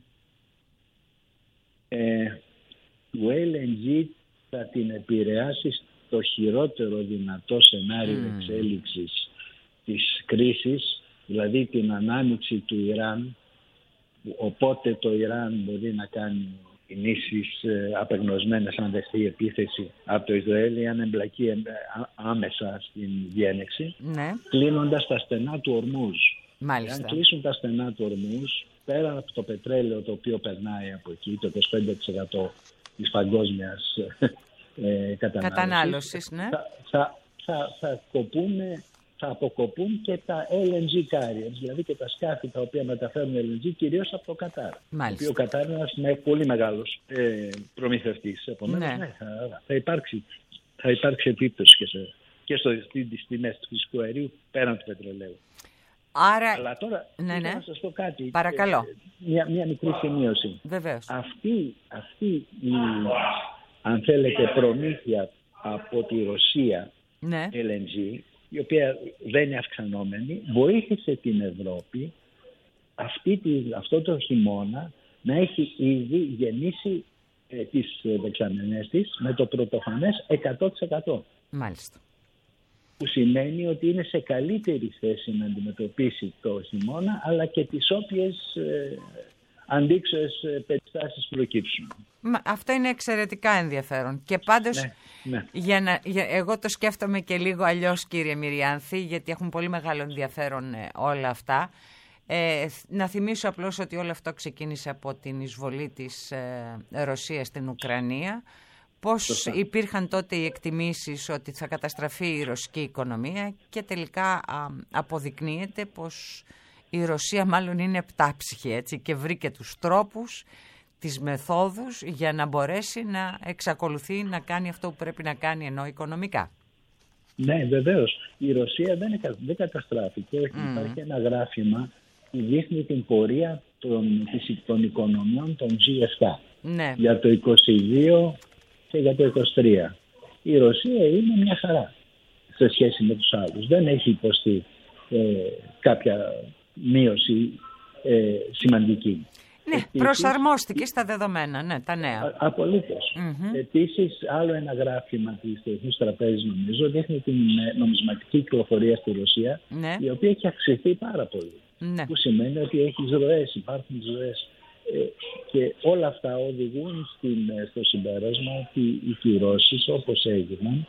Speaker 7: Ε, του ελ εν τζι θα την επηρεάσει το χειρότερο δυνατό σενάριο mm. εξέλιξης της κρίσης, δηλαδή την ανάμειξη του Ιράν, οπότε το Ιράν μπορεί να κάνει κινήσεις ε, απεγνωσμένες αν δεχθεί επίθεση από το Ισραήλ ή αν εμπλακεί ε, άμεσα στην διένεξη,
Speaker 2: ναι.
Speaker 7: κλείνοντας τα στενά του Ορμούζ.
Speaker 2: Μάλιστα.
Speaker 7: Αν κλείσουν τα στενά του Ορμούζ, πέρα από το πετρέλαιο το οποίο περνάει από εκεί, το είκοσι πέντε τοις εκατό της παγκόσμιας ε, κατανάλωσης,
Speaker 2: κατανάλωσης, ναι.
Speaker 7: θα, θα, θα, θα, κοπούν, θα αποκοπούν και τα ελ εν τζι carriers, δηλαδή και τα σκάφη τα οποία μεταφέρουν ελ εν τζι, κυρίως από το Κατάρ.
Speaker 2: Μάλιστα.
Speaker 7: Ο Κατάρ είναι ένας με πολύ μεγάλος ε, προμηθευτής. Επομένως, ναι. Ναι, θα, θα, υπάρξει, θα υπάρξει επίπτωση και, σε, και στο, στις τιμές του φυσικού αερίου πέραν του πετρελαίου.
Speaker 2: Άρα...
Speaker 7: Αλλά τώρα
Speaker 2: ναι, ναι.
Speaker 7: να σας πω κάτι.
Speaker 2: Παρακαλώ.
Speaker 7: Ε, μια, μια μικρή σημείωση.
Speaker 2: Βεβαίως.
Speaker 7: Αυτή, αυτή η, αν θέλετε, προμήθεια από τη Ρωσία,
Speaker 2: ναι.
Speaker 7: ελ εν τζι, η οποία δεν είναι αυξανόμενη, βοήθησε την Ευρώπη αυτή τη, αυτό το χειμώνα να έχει ήδη γεννήσει ε, τις δεξαμενές της με το πρωτοφανές εκατό τοις εκατό.
Speaker 2: Μάλιστα.
Speaker 7: Που σημαίνει ότι είναι σε καλύτερη θέση να αντιμετωπίσει το χειμώνα, αλλά και τις όποιες ε, αντίξωες ε, περιστάσεις προκύψουν.
Speaker 2: Μα, αυτό είναι εξαιρετικά ενδιαφέρον. Και πάντως,
Speaker 7: ναι, ναι.
Speaker 2: Για να, για, εγώ το σκέφτομαι και λίγο αλλιώς, κύριε Μυριάνθη, γιατί έχουν πολύ μεγάλο ενδιαφέρον ε, όλα αυτά. Ε, να θυμίσω απλώς ότι όλο αυτό ξεκίνησε από την εισβολή της ε, Ρωσίας στην Ουκρανία. Πώς Σωστά. Υπήρχαν τότε οι εκτιμήσεις ότι θα καταστραφεί η ρωσική οικονομία και τελικά α, αποδεικνύεται πως η Ρωσία μάλλον είναι επτάψυχη, έτσι, και βρήκε τους τρόπους, τις μεθόδους για να μπορέσει να εξακολουθεί να κάνει αυτό που πρέπει να κάνει, ενώ οικονομικά.
Speaker 7: Ναι, βεβαίως. Η Ρωσία δεν, δεν καταστράφηκε. Mm. Υπάρχει ένα γράφημα που δείχνει την πορεία των, των οικονομιών των τζι επτά
Speaker 2: ναι.
Speaker 7: για το είκοσι δύο και για το είκοσι τρία. Η Ρωσία είναι μια χαρά σε σχέση με τους άλλους. Δεν έχει υποστεί ε, κάποια μείωση ε, σημαντική.
Speaker 2: Ναι, Επίσης, προσαρμόστηκε στα δεδομένα, ναι, τα νέα.
Speaker 7: Απολύτως. Mm-hmm. Επίσης, άλλο ένα γράφημα της Διεθνούς Τραπέζης, νομίζω, δείχνει την νομισματική κυκλοφορία στη Ρωσία, ναι. η οποία έχει αυξηθεί πάρα πολύ. Ναι. Που σημαίνει ότι έχει ροές, υπάρχουν ροές. Ε, και όλα αυτά οδηγούν στην, στο συμπέρασμα ότι οι κυρώσεις όπως έγιναν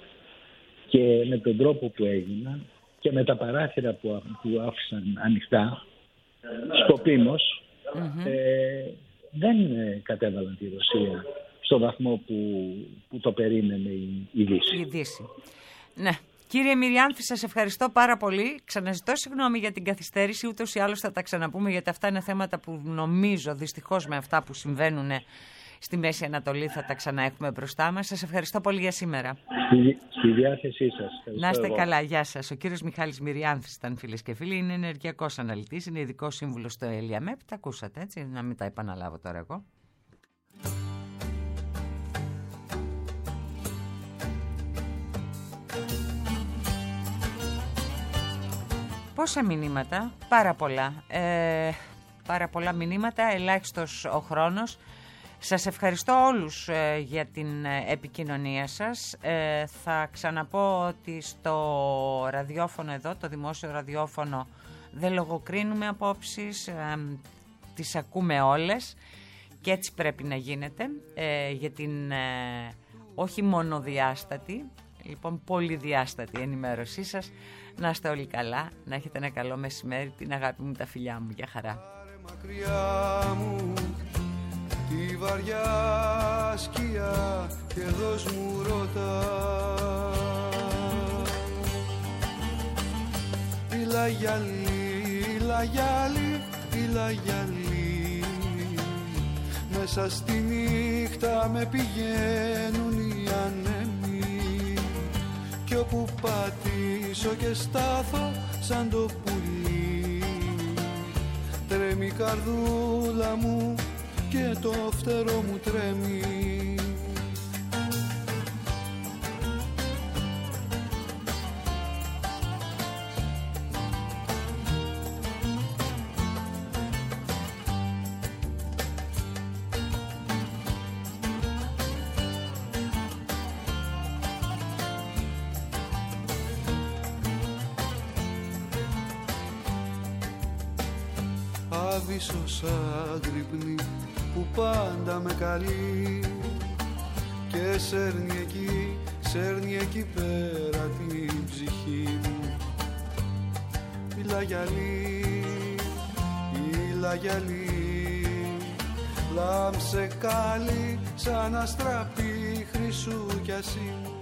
Speaker 7: και με τον τρόπο που έγιναν και με τα παράθυρα που, που άφησαν ανοιχτά, σκοπίμως, mm-hmm. ε, δεν κατέβαλαν τη Ρωσία στο βαθμό που, που το περίμενε η, η Δύση.
Speaker 2: Η Δύση. Ναι. Κύριε Μυριάνθη, σας ευχαριστώ πάρα πολύ. Ξαναζητώ συγγνώμη για την καθυστέρηση, ούτως ή άλλως θα τα ξαναπούμε, γιατί αυτά είναι θέματα που νομίζω δυστυχώς με αυτά που συμβαίνουν στη Μέση Ανατολή θα τα ξαναέχουμε μπροστά μας. Σας ευχαριστώ πολύ για σήμερα.
Speaker 7: Στη, στη διάθεσή σας.
Speaker 2: Να είστε
Speaker 7: εγώ.
Speaker 2: καλά, γεια σας. Ο κύριος Μιχάλης Μυριάνθης ήταν, φίλες και φίλοι, είναι ενεργειακός αναλυτής, είναι ειδικός σύμβουλος στο ΕΛΙΑΜΕΠ. Τα ακούσατε, έτσι, να μην τα επαναλάβω τώρα εγώ. Πόσα μηνύματα, πάρα πολλά, ε, πάρα πολλά μηνύματα, ελάχιστος ο χρόνος. Σας ευχαριστώ όλους ε, για την ε, επικοινωνία σας. Ε, θα ξαναπώ ότι στο ραδιόφωνο εδώ, το δημόσιο ραδιόφωνο, δεν λογοκρίνουμε απόψεις, ε, τις ακούμε όλες και έτσι πρέπει να γίνεται ε, για την ε, όχι μονοδιάστατη, λοιπόν πολυδιάστατη ενημέρωσή σας. Να είστε όλοι καλά, να έχετε ένα καλό μεσημέρι, την αγάπη μου, τα φιλιά μου, για χαρά.
Speaker 8: Μακριά μου τη βαριά σκιά και δώσ' μου ρώτα. Η λαγιαλή, η λαγιαλή, η λαγιαλή, μέσα στη νύχτα με πηγαίνουν οι ανέμοι κι όπου πατήσω και στάθω σαν το πουλί τρέμει η καρδούλα μου και το φτερό μου τρέμει. άβυσσος άγρυπνη που πάντα με καλεί και σέρνει εκεί, σέρνει εκεί πέρα την ψυχή μου. Η Λαγιαλή, η Λαγιαλή, λάμψε καλή σαν αστραπή χρυσού κι ασύμου.